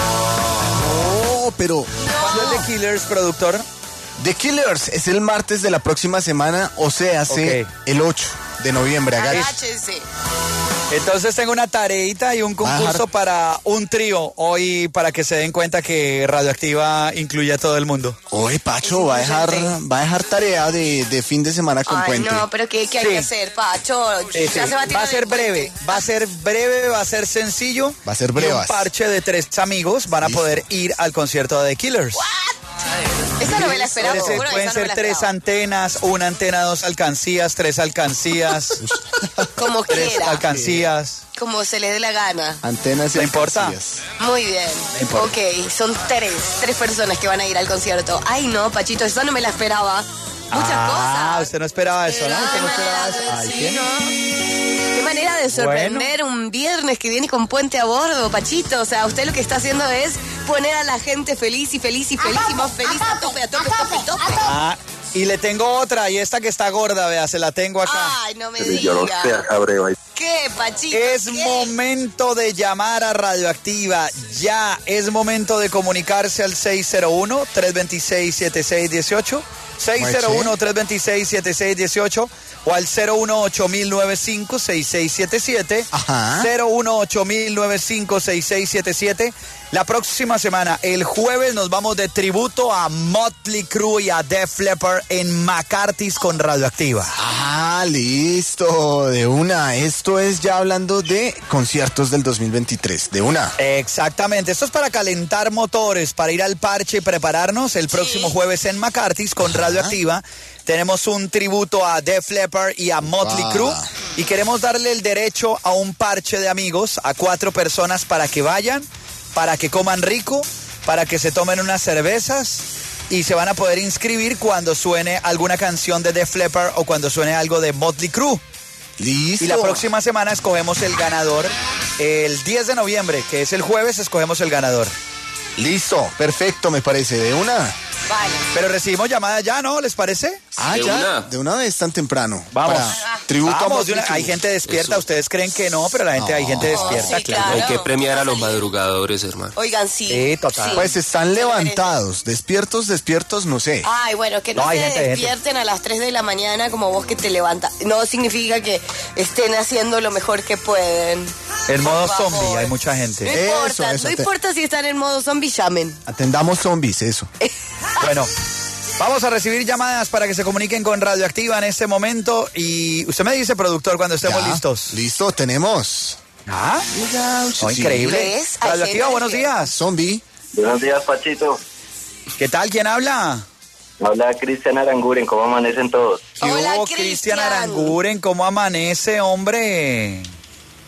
[SPEAKER 3] Oh, pero
[SPEAKER 2] ¿Cuándo es The Killers, productor?
[SPEAKER 3] The Killers es el martes de la próxima semana, o sea, hace
[SPEAKER 2] Ok.
[SPEAKER 3] el ocho de noviembre. Haga-
[SPEAKER 5] Agáchense.
[SPEAKER 2] Entonces tengo una tareita y un concurso
[SPEAKER 3] Bajar.
[SPEAKER 2] para un trío hoy para que se den cuenta que Radioactiva incluye a todo el mundo.
[SPEAKER 3] Oye, Pacho, va a dejar, va a dejar tarea de, de fin de semana con
[SPEAKER 5] Ay,
[SPEAKER 3] puente.
[SPEAKER 5] no, pero ¿qué, qué hay
[SPEAKER 2] Sí.
[SPEAKER 5] que hacer, Pacho?
[SPEAKER 2] Sí,
[SPEAKER 5] Ya
[SPEAKER 2] sí.
[SPEAKER 5] se va a
[SPEAKER 2] Va
[SPEAKER 5] tirar
[SPEAKER 2] a ser
[SPEAKER 5] del puente.
[SPEAKER 2] breve, va a ser breve, va a ser sencillo.
[SPEAKER 3] Va a ser
[SPEAKER 2] Y
[SPEAKER 3] brevas.
[SPEAKER 2] un parche de tres amigos van a
[SPEAKER 3] Listo.
[SPEAKER 2] poder ir al concierto de The Killers.
[SPEAKER 5] Esa no me la esperaba.
[SPEAKER 2] Puede ser-
[SPEAKER 5] seguro,
[SPEAKER 2] pueden
[SPEAKER 5] esa no me
[SPEAKER 2] ser
[SPEAKER 5] la
[SPEAKER 2] tres
[SPEAKER 5] esperaba.
[SPEAKER 2] antenas, una antena, dos alcancías, tres alcancías,
[SPEAKER 5] Como
[SPEAKER 2] tres
[SPEAKER 5] quiera.
[SPEAKER 2] alcancías.
[SPEAKER 5] Como se les dé la gana.
[SPEAKER 3] Antenas y
[SPEAKER 2] ¿No importa?
[SPEAKER 3] alcancías.
[SPEAKER 5] Muy bien.
[SPEAKER 2] importa.
[SPEAKER 5] Ok, son tres. Tres personas que van a ir al concierto. Ay, no, Pachito, esa no me la esperaba. Muchas
[SPEAKER 2] Ah,
[SPEAKER 5] cosas.
[SPEAKER 2] usted no esperaba eso, ¿no?
[SPEAKER 5] Ah,
[SPEAKER 2] Usted no esperaba eso.
[SPEAKER 5] manera de-
[SPEAKER 2] Ay,
[SPEAKER 5] sí,
[SPEAKER 2] ¿qué?
[SPEAKER 5] ¿no? Qué manera de sorprender un viernes que viene con puente a bordo, Pachito. O sea, usted lo que está haciendo es poner a la gente feliz y feliz y feliz y más feliz a tope, a tope, tope, tope.
[SPEAKER 2] Ah, y le tengo otra, y esta que está gorda, vea, se la tengo acá.
[SPEAKER 5] Ay, no me
[SPEAKER 10] Yo no
[SPEAKER 5] diga.
[SPEAKER 10] sé, Abreu.
[SPEAKER 5] ¿Qué, Pachito?
[SPEAKER 2] Es
[SPEAKER 5] ¿Qué?
[SPEAKER 2] momento de llamar a Radioactiva. Ya es momento de comunicarse al seis cero uno, tres dos seis, siete seis uno ocho. seis cero uno, tres dos seis, siete seis uno ocho o al cero uno ocho nueve cinco, seis seis siete siete.
[SPEAKER 3] Ajá.
[SPEAKER 2] cero uno ocho nueve cinco, seis seis siete siete. La próxima semana, el jueves, nos vamos de tributo a Motley Crue y a Def Leppard en McCarthy's con Radioactiva.
[SPEAKER 3] Ah, listo, de una. Esto es ya hablando de conciertos del dos mil veintitrés, de una.
[SPEAKER 2] Exactamente, esto es para calentar motores, para ir al parche y prepararnos el próximo jueves en McCarthy's con Radioactiva. Tenemos un tributo a Def Leppard y a Motley
[SPEAKER 3] Ah.
[SPEAKER 2] Crue y queremos darle el derecho a un parche de amigos, a cuatro personas para que vayan, para que coman rico, para que se tomen unas cervezas y se van a poder inscribir cuando suene alguna canción de Def Leppard o cuando suene algo de Motley Crue.
[SPEAKER 3] Listo.
[SPEAKER 2] Y la próxima semana escogemos el ganador. El diez de noviembre, que es el jueves, escogemos el ganador.
[SPEAKER 3] Listo, perfecto, me parece, de una.
[SPEAKER 5] Vale.
[SPEAKER 2] Pero recibimos llamada ya, ¿no? ¿Les parece?
[SPEAKER 3] Ah,
[SPEAKER 4] De
[SPEAKER 3] ya,
[SPEAKER 4] una.
[SPEAKER 3] de una vez tan temprano.
[SPEAKER 2] Vamos.
[SPEAKER 3] Para tributo a
[SPEAKER 2] Vamos, de
[SPEAKER 3] Motley
[SPEAKER 2] una-
[SPEAKER 3] Crue.
[SPEAKER 2] hay gente despierta,
[SPEAKER 4] Eso.
[SPEAKER 2] ustedes creen que no, pero la gente, hay gente
[SPEAKER 3] No,
[SPEAKER 2] despierta,
[SPEAKER 5] sí,
[SPEAKER 2] claro.
[SPEAKER 5] claro.
[SPEAKER 4] Hay que premiar a los
[SPEAKER 5] Va a salir.
[SPEAKER 4] madrugadores, hermano.
[SPEAKER 5] Oigan, sí.
[SPEAKER 2] Sí, total.
[SPEAKER 3] Pues están
[SPEAKER 5] Se lo
[SPEAKER 3] levantados, despiertos, despiertos, no sé.
[SPEAKER 5] Ay, bueno, que no,
[SPEAKER 2] No, hay
[SPEAKER 5] se
[SPEAKER 2] gente, hay gente.
[SPEAKER 5] despierten a las tres de la mañana como vos que te levantas. No significa que estén haciendo lo mejor que pueden.
[SPEAKER 2] En modo
[SPEAKER 5] Por favor.
[SPEAKER 2] zombie hay mucha
[SPEAKER 5] No
[SPEAKER 2] gente.
[SPEAKER 3] Eso,
[SPEAKER 5] importa,
[SPEAKER 3] eso,
[SPEAKER 5] no
[SPEAKER 3] te-
[SPEAKER 5] importa si están en modo zombie, llamen.
[SPEAKER 3] Atendamos zombies, eso.
[SPEAKER 2] Bueno, vamos a recibir llamadas para que se comuniquen con Radioactiva en este momento. Y usted me dice, productor, cuando estemos
[SPEAKER 3] Ya,
[SPEAKER 2] listos.
[SPEAKER 3] Listo, tenemos.
[SPEAKER 2] Ah, oh,
[SPEAKER 3] Sí.
[SPEAKER 2] increíble.
[SPEAKER 5] ¿Ves? Hay
[SPEAKER 2] Radioactiva,
[SPEAKER 5] gente
[SPEAKER 2] buenos
[SPEAKER 5] despierta.
[SPEAKER 2] días.
[SPEAKER 3] Zombie.
[SPEAKER 10] Buenos días, Pachito.
[SPEAKER 2] ¿Qué tal? ¿Quién habla?
[SPEAKER 10] Habla Cristian Aranguren. ¿Cómo amanecen todos?
[SPEAKER 2] ¿Qué
[SPEAKER 5] Hola,
[SPEAKER 2] hubo,
[SPEAKER 5] Cristian.
[SPEAKER 2] Cristian Aranguren? ¿Cómo amanece, hombre?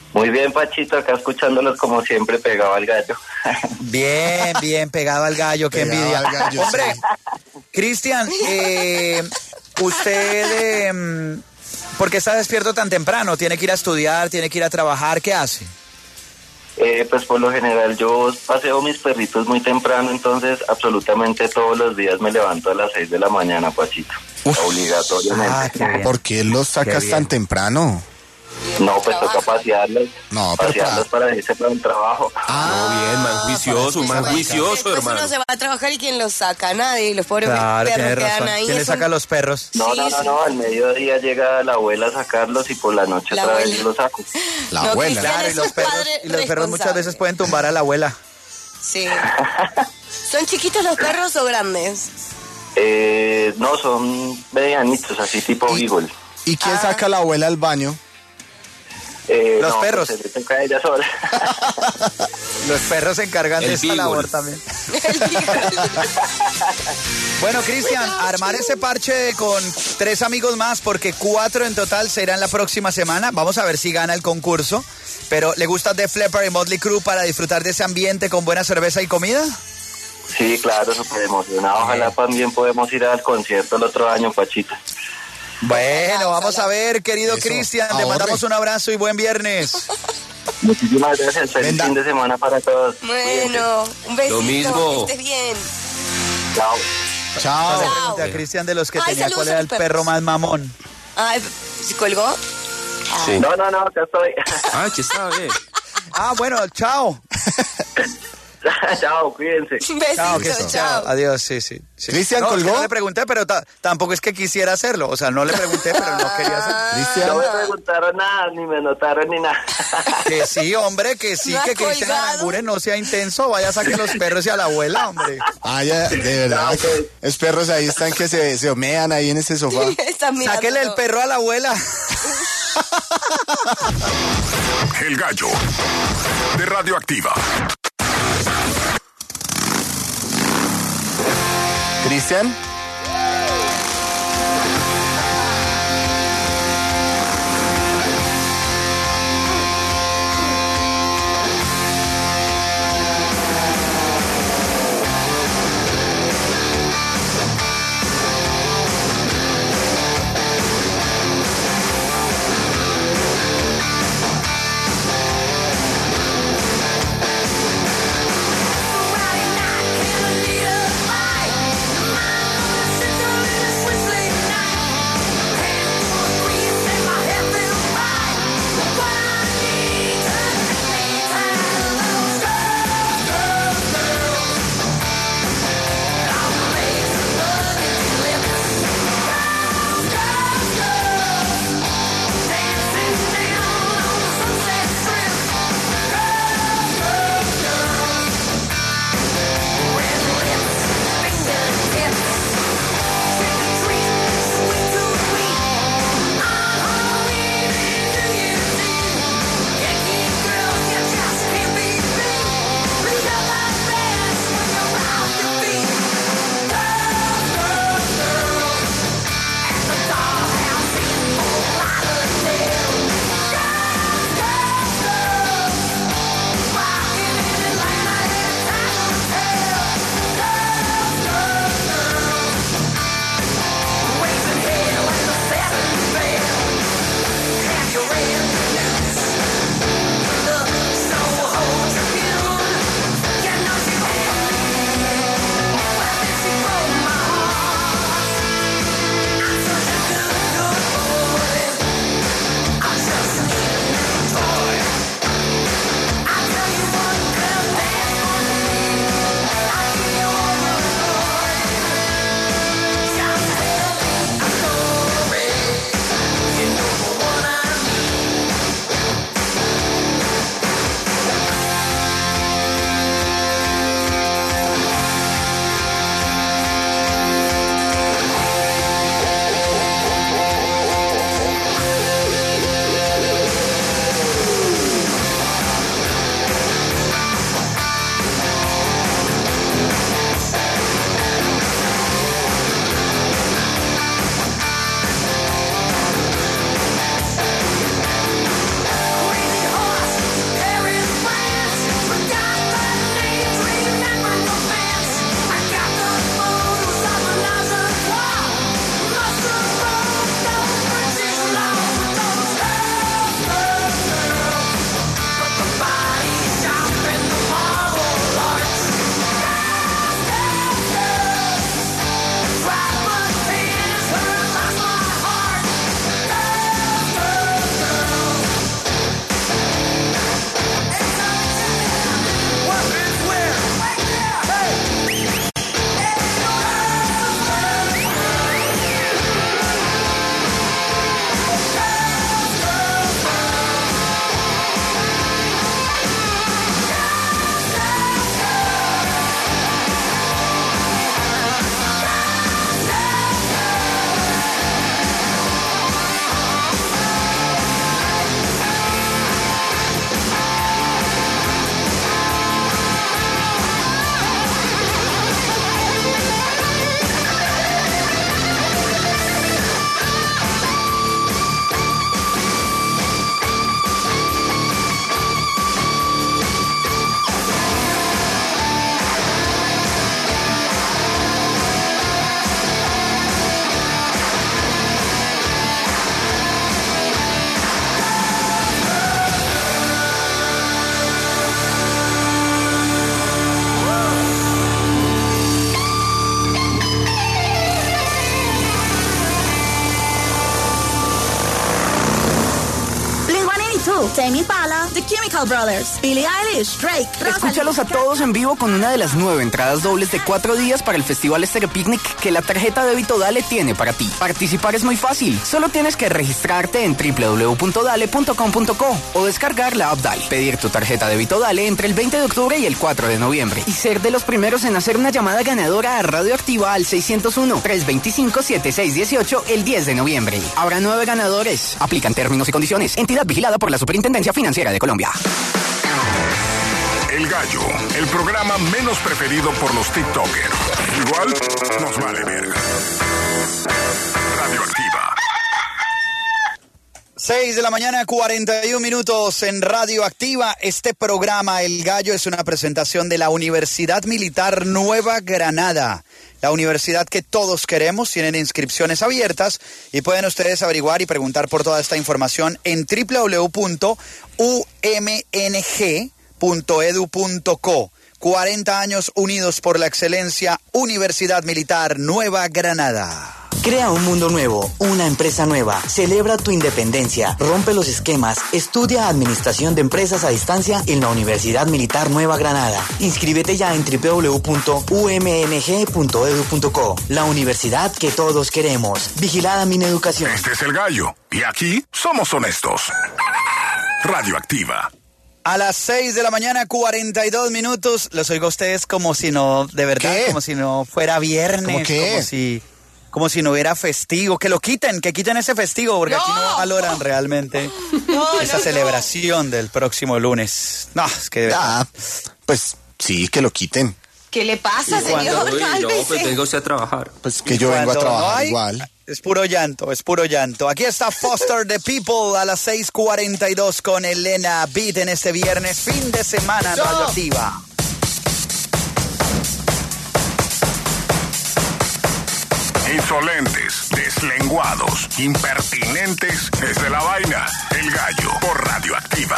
[SPEAKER 10] Muy bien, Pachito, acá escuchándolos como siempre, pegado al gallo.
[SPEAKER 2] Bien, bien, pegado al gallo, qué
[SPEAKER 3] Pegado
[SPEAKER 2] envidia.
[SPEAKER 3] al gallo,
[SPEAKER 2] Hombre,
[SPEAKER 3] sí.
[SPEAKER 2] Cristian, eh, usted, eh, ¿por qué está despierto tan temprano? ¿Tiene que ir a estudiar, tiene que ir a trabajar? ¿Qué hace?
[SPEAKER 10] Eh, pues por lo general yo paseo mis perritos muy temprano, entonces absolutamente todos los días me levanto a las seis de la mañana, Pachito.
[SPEAKER 3] Uf.
[SPEAKER 10] Obligatoriamente.
[SPEAKER 2] Ah, qué bien.
[SPEAKER 3] ¿Por qué los sacas
[SPEAKER 2] Qué bien.
[SPEAKER 3] tan temprano?
[SPEAKER 10] No, pues toca pasearlos.
[SPEAKER 3] No, pero
[SPEAKER 10] pasearlos para irse para un trabajo.
[SPEAKER 4] No, bien, man juicioso, man juicioso,
[SPEAKER 5] Después
[SPEAKER 4] hermano.
[SPEAKER 5] uno se va a trabajar y ¿quién los saca? Nadie. Los pobres
[SPEAKER 2] Claro,
[SPEAKER 5] perros
[SPEAKER 2] tiene
[SPEAKER 5] quedan
[SPEAKER 2] razón.
[SPEAKER 5] ahí.
[SPEAKER 2] ¿Quién le
[SPEAKER 5] es un-
[SPEAKER 2] saca a los perros?
[SPEAKER 10] No,
[SPEAKER 5] Sí,
[SPEAKER 10] no, no,
[SPEAKER 5] sí.
[SPEAKER 10] no, al mediodía llega la abuela a sacarlos y por la noche
[SPEAKER 5] La
[SPEAKER 10] otra vez
[SPEAKER 5] abuela.
[SPEAKER 10] los saco.
[SPEAKER 3] La
[SPEAKER 5] No,
[SPEAKER 3] abuela.
[SPEAKER 5] Cristian
[SPEAKER 2] Claro, y
[SPEAKER 5] es
[SPEAKER 2] los
[SPEAKER 5] un
[SPEAKER 2] perros,
[SPEAKER 5] padre
[SPEAKER 2] y los perros muchas
[SPEAKER 5] responsable.
[SPEAKER 2] veces pueden tumbar a la abuela.
[SPEAKER 5] Sí. ¿Son chiquitos los perros o grandes?
[SPEAKER 10] Eh, no, son medianitos, así tipo Beagle.
[SPEAKER 3] ¿Y quién
[SPEAKER 5] Ah.
[SPEAKER 3] saca a la abuela al baño?
[SPEAKER 10] Eh,
[SPEAKER 2] Los
[SPEAKER 10] no,
[SPEAKER 2] perros.
[SPEAKER 10] pues se le toca a ella sola.
[SPEAKER 2] Los perros se encargan
[SPEAKER 4] El
[SPEAKER 2] de esta
[SPEAKER 4] beagle.
[SPEAKER 2] labor también. Bueno, Cristian, armar ese parche con tres amigos más, porque cuatro en total se irán la próxima semana. Vamos a ver si gana el concurso. Pero, ¿le gusta Def Leppard y Motley Crue para disfrutar de ese ambiente con buena cerveza y comida?
[SPEAKER 10] Sí, claro, súper emocionado. Ojalá también podemos ir al concierto el otro año, Pachito.
[SPEAKER 2] Bueno, vamos a ver, querido
[SPEAKER 3] Eso,
[SPEAKER 2] Cristian. Te
[SPEAKER 3] ahorre.
[SPEAKER 2] mandamos un abrazo y buen viernes.
[SPEAKER 10] Muchísimas gracias. Feliz
[SPEAKER 3] Venda.
[SPEAKER 10] fin de semana para todos.
[SPEAKER 5] Bueno, un besito.
[SPEAKER 4] Lo mismo.
[SPEAKER 5] Que estés bien.
[SPEAKER 10] Chao.
[SPEAKER 3] Chao.
[SPEAKER 2] Le
[SPEAKER 5] Chao.
[SPEAKER 2] pregunté a Cristian de los que
[SPEAKER 5] Ay,
[SPEAKER 2] tenía
[SPEAKER 5] saludos
[SPEAKER 2] cuál
[SPEAKER 5] a
[SPEAKER 2] era
[SPEAKER 5] los
[SPEAKER 2] el
[SPEAKER 5] perros.
[SPEAKER 2] perro más mamón.
[SPEAKER 5] Ay, ¿se colgó?
[SPEAKER 4] Sí.
[SPEAKER 10] No, no, no, acá estoy.
[SPEAKER 4] Ah, que está bien.
[SPEAKER 2] Ah, bueno, chao.
[SPEAKER 10] Chao, cuídense.
[SPEAKER 5] Un besito,
[SPEAKER 2] Chao, que
[SPEAKER 5] chao.
[SPEAKER 2] chao. Adiós, sí, sí. sí.
[SPEAKER 3] ¿Cristian
[SPEAKER 2] no, es que
[SPEAKER 3] colgó?
[SPEAKER 2] no le pregunté, pero ta- tampoco es que quisiera hacerlo. O sea, no le pregunté, pero no quería hacerlo.
[SPEAKER 3] Cristian.
[SPEAKER 10] No me preguntaron nada, ni me notaron ni nada.
[SPEAKER 2] Que sí, hombre, que sí,
[SPEAKER 5] ¿No has
[SPEAKER 2] que Cristian
[SPEAKER 5] colgado?
[SPEAKER 2] Aranguren no sea intenso. Vaya a sacar los perros y a la abuela, hombre.
[SPEAKER 3] Ah, ya, de verdad.
[SPEAKER 10] No, pues.
[SPEAKER 3] Los perros ahí están que se, se homean ahí en ese sofá.
[SPEAKER 5] Estás mirando.
[SPEAKER 2] Sáquele el perro a la abuela.
[SPEAKER 1] El gallo de Radioactiva.
[SPEAKER 3] Cristian.
[SPEAKER 7] Friday night, can I lead a fight?
[SPEAKER 11] Tame Impala, The Chemical Brothers, Billie Eilish, Drake.
[SPEAKER 12] Escúchalos a todos en vivo con una de las nueve entradas dobles de cuatro días para el Festival Estéreo Picnic que la tarjeta débito Dale tiene para ti. Participar es muy fácil. Solo tienes que registrarte en doble u doble u doble u punto dale punto com punto co o descargar la app Dale. Pedir tu tarjeta débito Dale entre el veinte de octubre y el cuatro de noviembre. Y ser de los primeros en hacer una llamada ganadora a Radioactiva al seiscientos uno, trescientos veinticinco, setenta y seis dieciocho el diez de noviembre. Habrá nueve ganadores. Aplican términos y condiciones. Entidad vigilada por la Superintendencia Financiera de Colombia.
[SPEAKER 1] El Gallo, el programa menos preferido por los TikTokers. Igual nos vale verga. Radioactiva.
[SPEAKER 2] seis de la mañana, cuarenta y un minutos en Radioactiva. Este programa, El Gallo, es una presentación de la Universidad Militar Nueva Granada. La universidad que todos queremos. Tienen inscripciones abiertas y pueden ustedes averiguar y preguntar por toda esta información en doble u doble u doble u punto u m n g punto e d u punto co. cuarenta años unidos por la excelencia. Universidad Militar Nueva Granada.
[SPEAKER 13] Crea un mundo nuevo, una empresa nueva. Celebra tu independencia, rompe los esquemas, estudia administración de empresas a distancia en la Universidad Militar Nueva Granada. Inscríbete ya en doble u doble u doble u punto u m n g punto e d u punto co. La universidad que todos queremos. Vigilada Mineducación.
[SPEAKER 1] Este es El Gallo y aquí somos honestos. Radioactiva.
[SPEAKER 2] A las seis de la mañana, cuarenta y dos minutos. Los oigo a ustedes como si no, de verdad,
[SPEAKER 3] ¿Qué?
[SPEAKER 2] como si no fuera viernes.
[SPEAKER 3] ¿Cómo qué?
[SPEAKER 2] Como si... Como si no hubiera festivo, que lo quiten, que quiten ese festivo, porque
[SPEAKER 5] No.
[SPEAKER 2] aquí no valoran realmente
[SPEAKER 5] No,
[SPEAKER 2] esa
[SPEAKER 5] no,
[SPEAKER 2] celebración del próximo lunes. No, es que de verdad.
[SPEAKER 3] Ah, pues sí, que lo quiten.
[SPEAKER 5] ¿Qué le pasa, señor?
[SPEAKER 4] Uy, no,
[SPEAKER 5] Cálmese.
[SPEAKER 4] pues venga usted a trabajar.
[SPEAKER 3] Pues que yo vengo a
[SPEAKER 2] Cuando no
[SPEAKER 3] trabajar
[SPEAKER 2] hay,
[SPEAKER 3] igual.
[SPEAKER 2] Es puro llanto, es puro llanto. Aquí está Foster the People a las seis cuarenta y dos con Elena Beat en este viernes, fin de semana en Radioactiva.
[SPEAKER 1] Insolentes, deslenguados, impertinentes, es de la vaina. El Gallo por Radioactiva.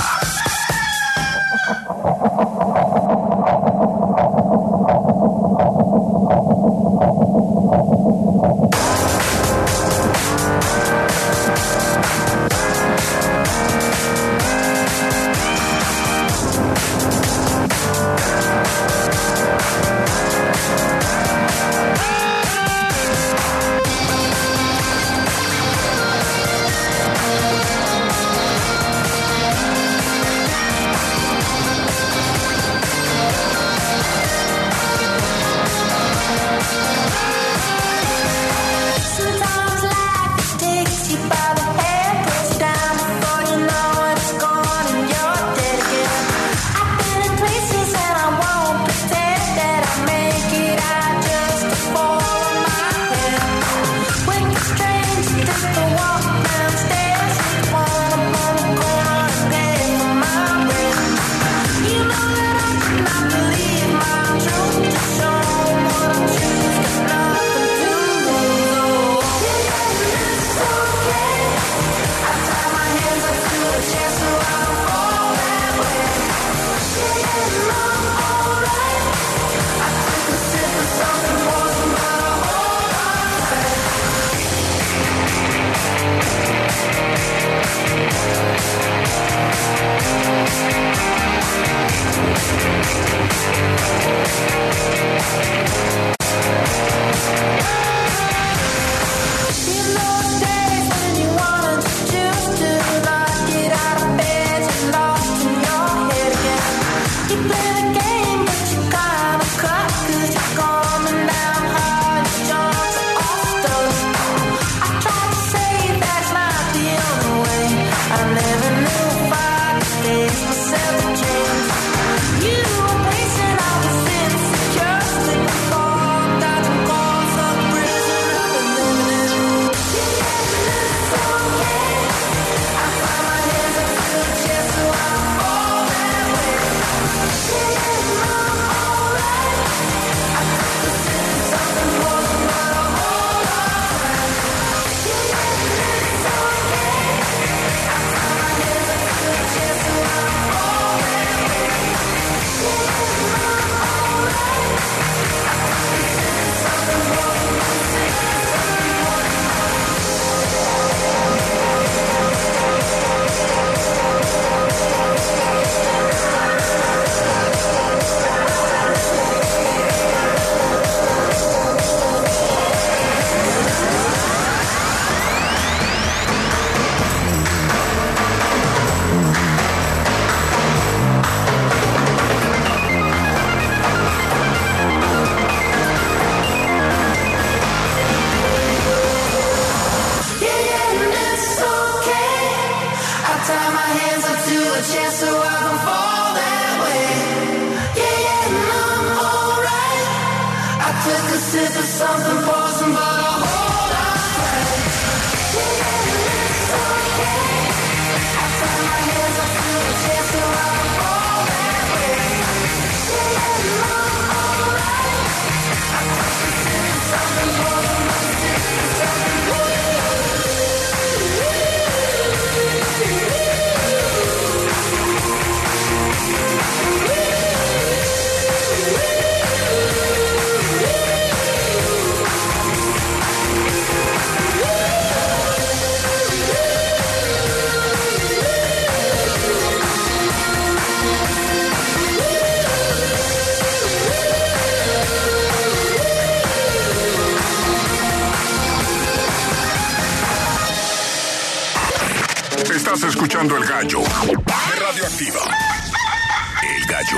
[SPEAKER 1] Estás escuchando El Gallo de Radioactiva. El Gallo.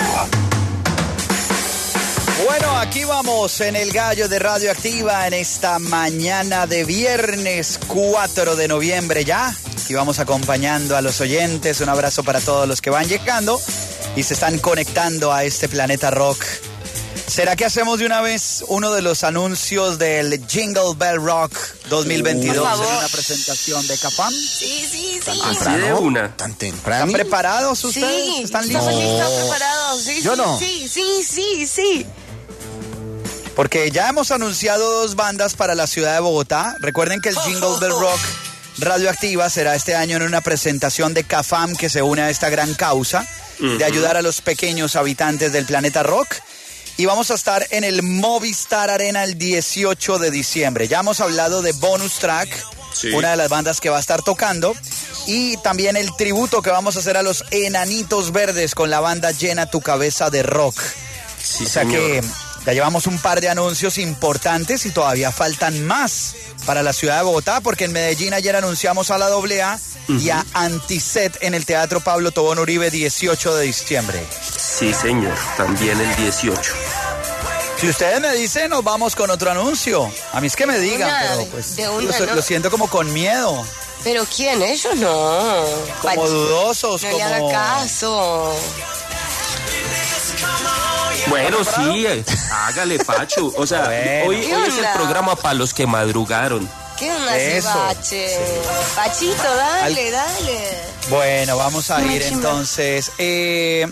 [SPEAKER 2] Bueno, aquí vamos en El Gallo de Radioactiva en esta mañana de viernes cuatro de noviembre ya. Y vamos acompañando a los oyentes. Un abrazo para todos los que van llegando y se están conectando a este Planeta Rock. ¿Será que hacemos de una vez uno de los anuncios del Jingle Bell Rock dos mil veintidós en una presentación de Cafam?
[SPEAKER 5] Sí, sí, sí.
[SPEAKER 4] Así de una.
[SPEAKER 3] ¿Tan temprano?
[SPEAKER 2] ¿Están preparados ustedes?
[SPEAKER 5] Sí,
[SPEAKER 2] ¿Están listos?
[SPEAKER 5] estamos listos, preparados. Sí,
[SPEAKER 3] Yo
[SPEAKER 5] sí,
[SPEAKER 3] no.
[SPEAKER 5] Sí, sí, sí, sí.
[SPEAKER 2] Porque ya hemos anunciado dos bandas para la ciudad de Bogotá. Recuerden que el Jingle Bell Rock Radioactiva será este año en una presentación de Cafam que se une a esta gran causa uh-huh. de ayudar a los pequeños habitantes del planeta rock. Y vamos a estar en el Movistar Arena el dieciocho de diciembre. Ya hemos hablado de Bonus Track, sí. una de las bandas que va a estar tocando. Y también el tributo que vamos a hacer a los Enanitos Verdes con la banda Llena tu Cabeza de Rock.
[SPEAKER 4] Sí,
[SPEAKER 2] o sea
[SPEAKER 4] señor.
[SPEAKER 2] que ya llevamos un par de anuncios importantes y todavía faltan más para la ciudad de Bogotá, porque en Medellín ayer anunciamos a la doble A uh-huh. y a Antiset en el Teatro Pablo Tobón Uribe dieciocho de diciembre.
[SPEAKER 4] Sí, señor, también el dieciocho.
[SPEAKER 2] Si ustedes me dicen, nos vamos con otro anuncio. A mí es que me digan,
[SPEAKER 5] una,
[SPEAKER 2] pero pues
[SPEAKER 5] de una,
[SPEAKER 2] lo,
[SPEAKER 5] ¿no?
[SPEAKER 2] lo siento como con miedo.
[SPEAKER 5] ¿Pero quién? Ellos no.
[SPEAKER 2] Como
[SPEAKER 5] Pach-
[SPEAKER 2] dudosos,
[SPEAKER 5] no
[SPEAKER 2] como...
[SPEAKER 5] le haga caso.
[SPEAKER 4] Bueno, sí, hágale, Pacho. O sea,
[SPEAKER 2] Bueno.
[SPEAKER 4] hoy, hoy es el programa para los que madrugaron.
[SPEAKER 5] ¿Qué onda ese
[SPEAKER 2] Eso.
[SPEAKER 5] bache? Pachito, dale,
[SPEAKER 2] Al-
[SPEAKER 5] dale.
[SPEAKER 2] Bueno, vamos a
[SPEAKER 5] Chimba,
[SPEAKER 2] ir
[SPEAKER 5] chimba.
[SPEAKER 2] entonces. Eh,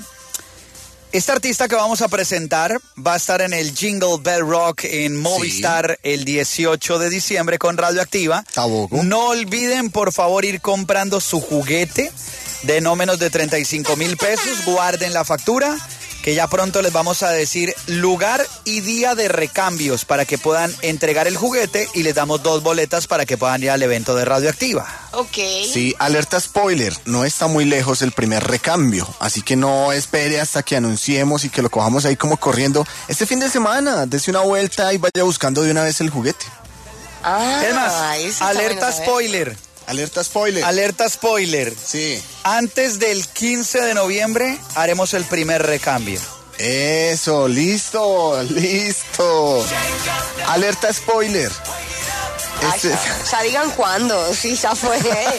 [SPEAKER 2] este artista que vamos a presentar va a estar en el Jingle Bell Rock en Movistar sí. el dieciocho de diciembre con Radioactiva.
[SPEAKER 3] Taboco.
[SPEAKER 2] No olviden, por favor, ir comprando su juguete de no menos de treinta y cinco mil pesos. Guarden la factura, que ya pronto les vamos a decir lugar y día de recambios para que puedan entregar el juguete y les damos dos boletas para que puedan ir al evento de Radioactiva.
[SPEAKER 5] Ok.
[SPEAKER 3] Sí, alerta spoiler, no está muy lejos el primer recambio, así que no espere hasta que anunciemos y que lo cojamos ahí como corriendo. Este fin de semana, dése una vuelta y vaya buscando de una vez el juguete.
[SPEAKER 5] Ah,
[SPEAKER 2] Es más,
[SPEAKER 5] eso está
[SPEAKER 2] alerta
[SPEAKER 5] bueno saber.
[SPEAKER 2] spoiler.
[SPEAKER 3] Alerta spoiler.
[SPEAKER 2] Alerta spoiler.
[SPEAKER 3] Sí.
[SPEAKER 2] Antes del quince de noviembre haremos el primer recambio.
[SPEAKER 3] Eso, listo, listo. Alerta spoiler.
[SPEAKER 5] Ah,
[SPEAKER 3] Este-
[SPEAKER 5] ya, ya digan cuándo, sí, ya fue.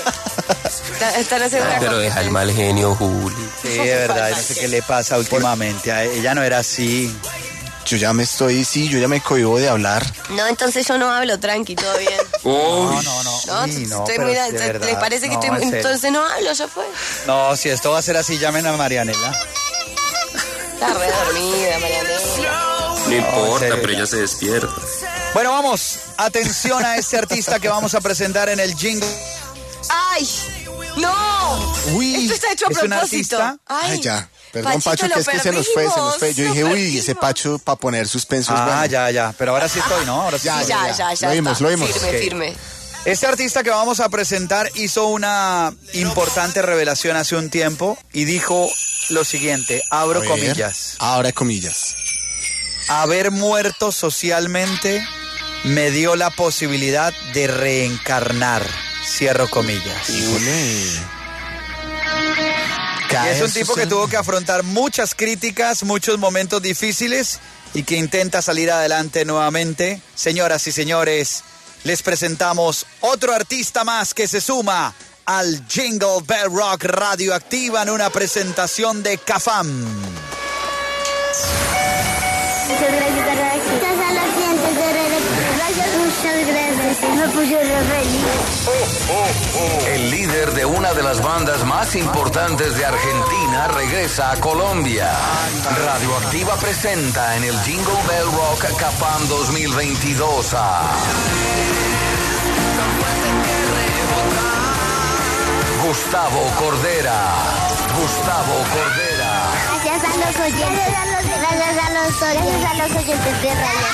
[SPEAKER 5] Está- Están haciendo una
[SPEAKER 4] Pero deja el mal genio, Juli.
[SPEAKER 2] Sí, de verdad, no sé qué le pasa últimamente. A ella no era así.
[SPEAKER 3] Yo ya me estoy, sí, yo ya me cohibo de hablar.
[SPEAKER 5] No, entonces yo no hablo, tranqui, todo bien.
[SPEAKER 2] No, no, no.
[SPEAKER 5] No,
[SPEAKER 2] Uy, no,
[SPEAKER 5] estoy
[SPEAKER 2] pero
[SPEAKER 5] muy,
[SPEAKER 2] de verdad,
[SPEAKER 5] ¿les parece que
[SPEAKER 2] no,
[SPEAKER 5] estoy
[SPEAKER 2] en serio.
[SPEAKER 5] entonces no hablo, ya fue?
[SPEAKER 2] No, si esto va a ser así, llamen a Marianela.
[SPEAKER 5] Está re dormida, Marianela.
[SPEAKER 4] No importa,
[SPEAKER 2] serio,
[SPEAKER 4] pero
[SPEAKER 2] ya.
[SPEAKER 4] ella se despierta.
[SPEAKER 2] Bueno, vamos. Atención a este artista que vamos a presentar en el jingle.
[SPEAKER 5] ¡Ay! ¡No!
[SPEAKER 2] Uy,
[SPEAKER 5] Esto está hecho a
[SPEAKER 2] ¿es un
[SPEAKER 5] propósito.
[SPEAKER 2] artista?
[SPEAKER 3] Ay, ya. Perdón,
[SPEAKER 5] Pachito,
[SPEAKER 3] Pacho,
[SPEAKER 5] lo
[SPEAKER 3] que es que se nos fue, se nos fue. Yo
[SPEAKER 5] perdimos,
[SPEAKER 3] dije,
[SPEAKER 5] lo
[SPEAKER 3] uy,
[SPEAKER 5] perdimos.
[SPEAKER 3] ese Pacho para poner suspensos.
[SPEAKER 2] Ah,
[SPEAKER 3] bueno.
[SPEAKER 2] ya, ya. Pero ahora sí estoy, ¿no? Ahora sí
[SPEAKER 3] Ya,
[SPEAKER 2] estoy.
[SPEAKER 5] Ya, ya, ya.
[SPEAKER 3] Lo vimos,
[SPEAKER 5] está.
[SPEAKER 3] lo vimos.
[SPEAKER 5] Firme,
[SPEAKER 2] Ok.
[SPEAKER 5] firme.
[SPEAKER 2] Este artista que vamos a presentar hizo una importante revelación hace un tiempo y dijo lo siguiente, abro
[SPEAKER 3] A ver.
[SPEAKER 2] comillas.
[SPEAKER 3] Ahora comillas.
[SPEAKER 2] Haber muerto socialmente me dio la posibilidad de reencarnar. Cierro comillas.
[SPEAKER 3] Híjole.
[SPEAKER 2] Y es un tipo que tuvo que afrontar muchas críticas, muchos momentos difíciles y que intenta salir adelante nuevamente. Señoras y señores, les presentamos otro artista más que se suma al Jingle Bell Rock Radioactiva en una presentación de Cafam.
[SPEAKER 6] Muchas gracias, Radioactiva. Muchas a los clientes de me puse re feliz.
[SPEAKER 9] El líder de una de las bandas más importantes de Argentina regresa a Colombia. Radioactiva presenta en el Jingle Bell Rock Capam dos mil veintidós a Gustavo Cordera. Gustavo Cordera.
[SPEAKER 6] Gracias a los oyentes. Gracias a los oyentes. Gracias a los oyentes de radio.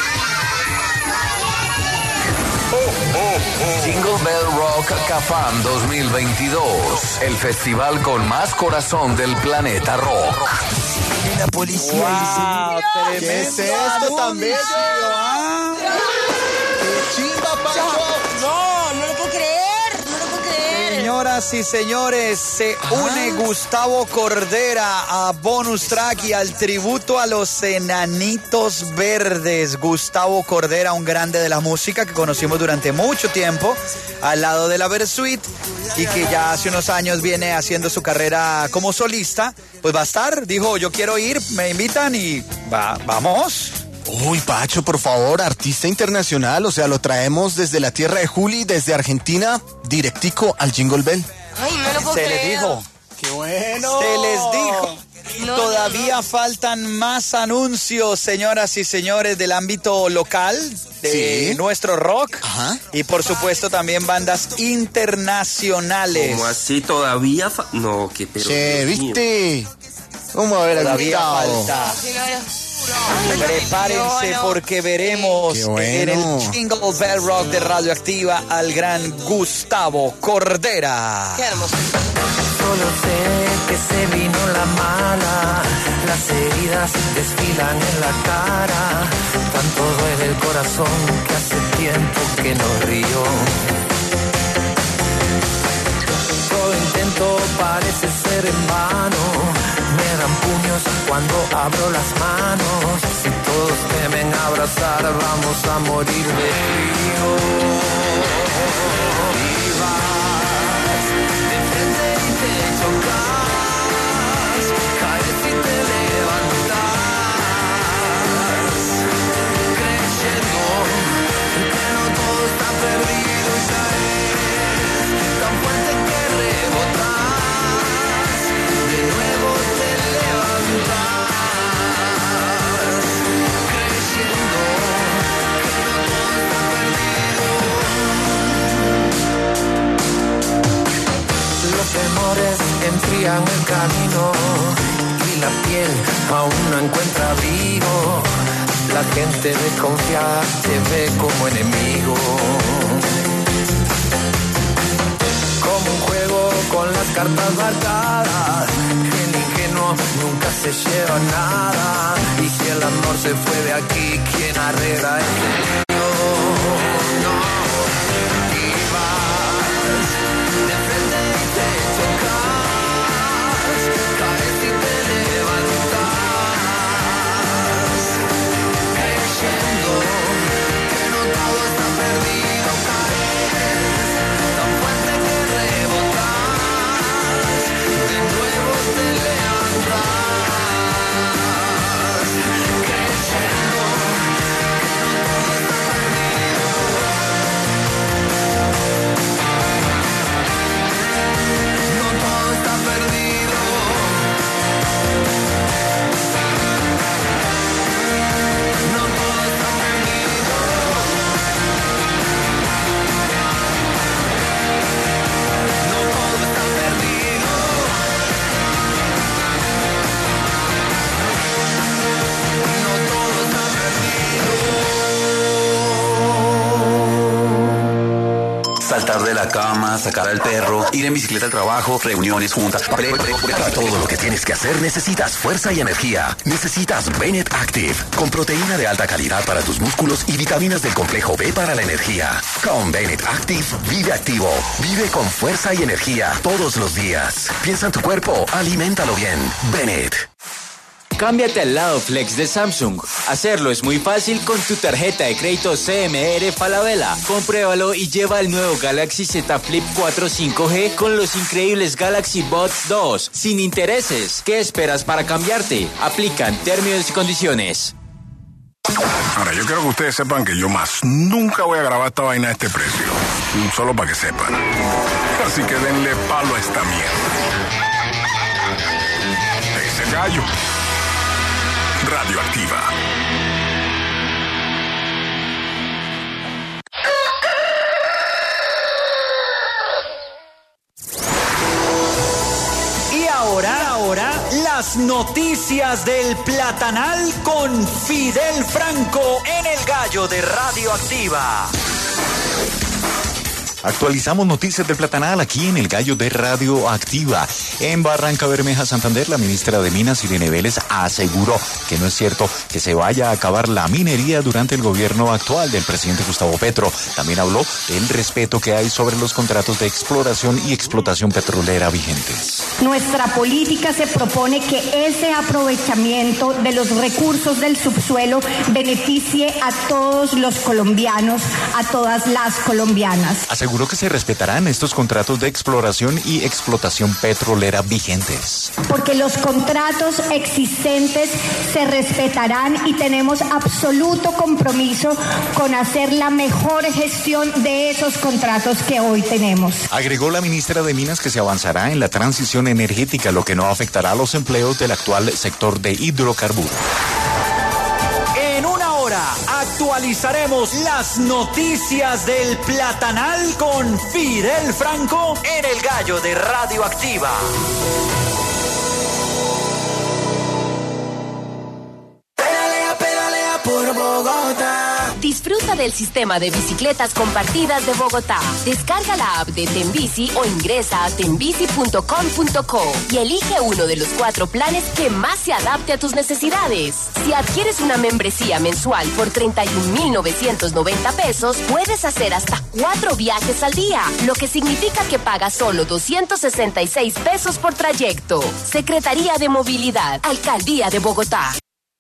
[SPEAKER 9] Jingle Bell Rock Capam dos mil veintidós, el festival con más corazón del planeta rock.
[SPEAKER 3] La policía.
[SPEAKER 2] Wow,
[SPEAKER 3] ¿Qué es esto tan bello? ¿Ah? ¡Qué chimba, Pacho!
[SPEAKER 5] No, no lo puedo creer, no lo puedo creer.
[SPEAKER 2] Señoras y señores, se une Gustavo Cordera a Bonus Track y al tributo a los Enanitos Verdes. Gustavo Cordera, un grande de la música que conocimos durante mucho tiempo al lado de la Versuit y que ya hace unos años viene haciendo su carrera como solista. Pues va a estar, dijo, yo quiero ir, me invitan y va, vamos.
[SPEAKER 3] Uy, Pacho, por favor, artista internacional, o sea, lo traemos desde la tierra de Juli, desde Argentina, directico al Jingle Bell.
[SPEAKER 5] Ay, no lo puedo
[SPEAKER 2] Se
[SPEAKER 5] creer.
[SPEAKER 2] les dijo.
[SPEAKER 3] ¡Qué bueno!
[SPEAKER 2] Se les dijo.
[SPEAKER 5] No,
[SPEAKER 2] Todavía
[SPEAKER 5] no, no.
[SPEAKER 2] faltan más anuncios, señoras y señores, del ámbito local de
[SPEAKER 3] Sí.
[SPEAKER 2] nuestro rock.
[SPEAKER 3] Ajá.
[SPEAKER 2] Y por supuesto también bandas internacionales.
[SPEAKER 4] ¿Cómo así todavía? Fa- no, que pero.
[SPEAKER 3] Che,
[SPEAKER 4] Dios mío.
[SPEAKER 3] ¿viste? Vamos a ver a
[SPEAKER 2] Todavía
[SPEAKER 3] Gustavo.
[SPEAKER 2] falta.
[SPEAKER 5] Sí, no, no.
[SPEAKER 2] Prepárense
[SPEAKER 5] No, no.
[SPEAKER 2] porque veremos
[SPEAKER 3] Qué bueno.
[SPEAKER 2] en el Jingle Bell Rock de Radioactiva al gran Gustavo Cordera.
[SPEAKER 5] Qué hermoso.
[SPEAKER 14] Solo sé que se vino la mala, las heridas desfilan en la cara, tanto duele el corazón que hace tiempo que no río. Todo intento parece ser en vano, me dan puños cuando abro las manos, si todos temen abrazar vamos a morir de frío. Chocas, caes y te levantas, creyendo que no todo está perdido y caes tan fuerte que rebotas, de nuevo te levantas, creyendo que no todo está perdido. Los temores enfrían el camino y la piel aún no encuentra abrigo. La gente desconfiada te ve como enemigo. Como un juego con las cartas marcadas, el ingenuo nunca se lleva nada. Y si el amor se fue de aquí, ¿quién arregla el
[SPEAKER 15] Saltar de la cama, sacar al perro, ir en bicicleta al trabajo, reuniones, juntas, papel.
[SPEAKER 1] Para todo lo que tienes que hacer necesitas fuerza y energía. Necesitas Bennett Active, con proteína de alta calidad para tus músculos y vitaminas del complejo B para la energía. Con Bennett Active, vive activo, vive con fuerza y energía todos los días. Piensa en tu cuerpo, aliméntalo bien. Bennett.
[SPEAKER 8] Cámbiate al lado Flex de Samsung. Hacerlo es muy fácil con tu tarjeta de crédito C M R Falabella. Compruébalo y lleva el nuevo Galaxy Z Flip cuatro cinco G con los increíbles Galaxy Buds dos, sin intereses. ¿Qué esperas para cambiarte? Aplican términos y condiciones.
[SPEAKER 1] Ahora, yo quiero que ustedes sepan que yo más nunca voy a grabar esta vaina a este precio.
[SPEAKER 16] Solo para que sepan. Así que denle palo a esta mierda. Ese gallo. Radioactiva.
[SPEAKER 2] Y ahora, ahora, las noticias del Platanal con Fidel Franco en el Gallo de Radioactiva.
[SPEAKER 17] Actualizamos noticias del Platanal aquí en el Gallo de Radioactiva. En Barranca Bermeja, Santander, la ministra de Minas, Irene Vélez, aseguró que no es cierto que se vaya a acabar la minería durante el gobierno actual del presidente Gustavo Petro. También habló del respeto que hay sobre los contratos de exploración y explotación petrolera vigentes.
[SPEAKER 18] Nuestra política se propone que ese aprovechamiento de los recursos del subsuelo beneficie a todos los colombianos, a todas las colombianas.
[SPEAKER 17] Aseguró que se respetarán estos contratos de exploración y explotación petrolera vigentes.
[SPEAKER 18] Porque los contratos existentes se respetarán y tenemos absoluto compromiso con hacer la mejor gestión de esos contratos que hoy tenemos.
[SPEAKER 17] Agregó la ministra de Minas que se avanzará en la transición energética, lo que no afectará a los empleos del actual sector de hidrocarburos.
[SPEAKER 2] En una hora actualizaremos las noticias del Platanal con Fidel Franco en el Gallo de Radioactiva.
[SPEAKER 14] Pedalea, pedalea por Bogotá.
[SPEAKER 19] Disfruta del sistema de bicicletas compartidas de Bogotá. Descarga la app de Tenbici o ingresa a tenbici punto com punto co y elige uno de los cuatro planes que más se adapte a tus necesidades. Si adquieres una membresía mensual por treinta y un mil novecientos noventa pesos, puedes hacer hasta cuatro viajes al día, lo que significa que pagas solo doscientos sesenta y seis pesos por trayecto. Secretaría de Movilidad, Alcaldía de Bogotá.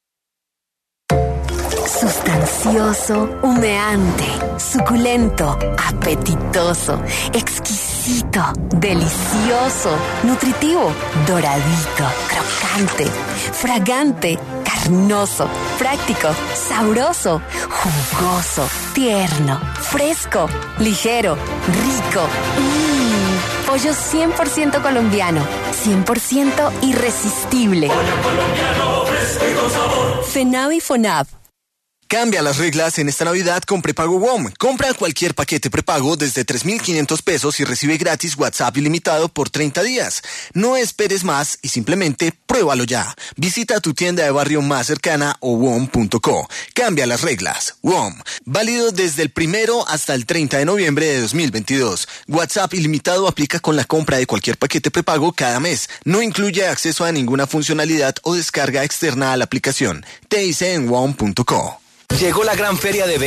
[SPEAKER 20] Sustancioso, humeante, suculento, apetitoso, exquisito, delicioso, nutritivo, doradito, crocante, fragante, carnoso, práctico, sabroso, jugoso, tierno, fresco, ligero, rico. Mmm, pollo cien por ciento colombiano, cien por ciento irresistible.
[SPEAKER 7] Pollo colombiano, fresco y con sabor.
[SPEAKER 20] FENAV y FONAV.
[SPEAKER 3] Cambia las reglas en esta Navidad con prepago WOM. Compra cualquier paquete prepago desde tres mil quinientos pesos y recibe gratis WhatsApp ilimitado por treinta días. No esperes más y simplemente pruébalo ya. Visita tu tienda de barrio más cercana o W O M punto co. Cambia las reglas. WOM. Válido desde el primero hasta el treinta de noviembre de dos mil veintidós. WhatsApp ilimitado aplica con la compra de cualquier paquete prepago cada mes. No incluye acceso a ninguna funcionalidad o descarga externa a la aplicación. Te dice en W O M punto co.
[SPEAKER 21] Llegó la gran feria de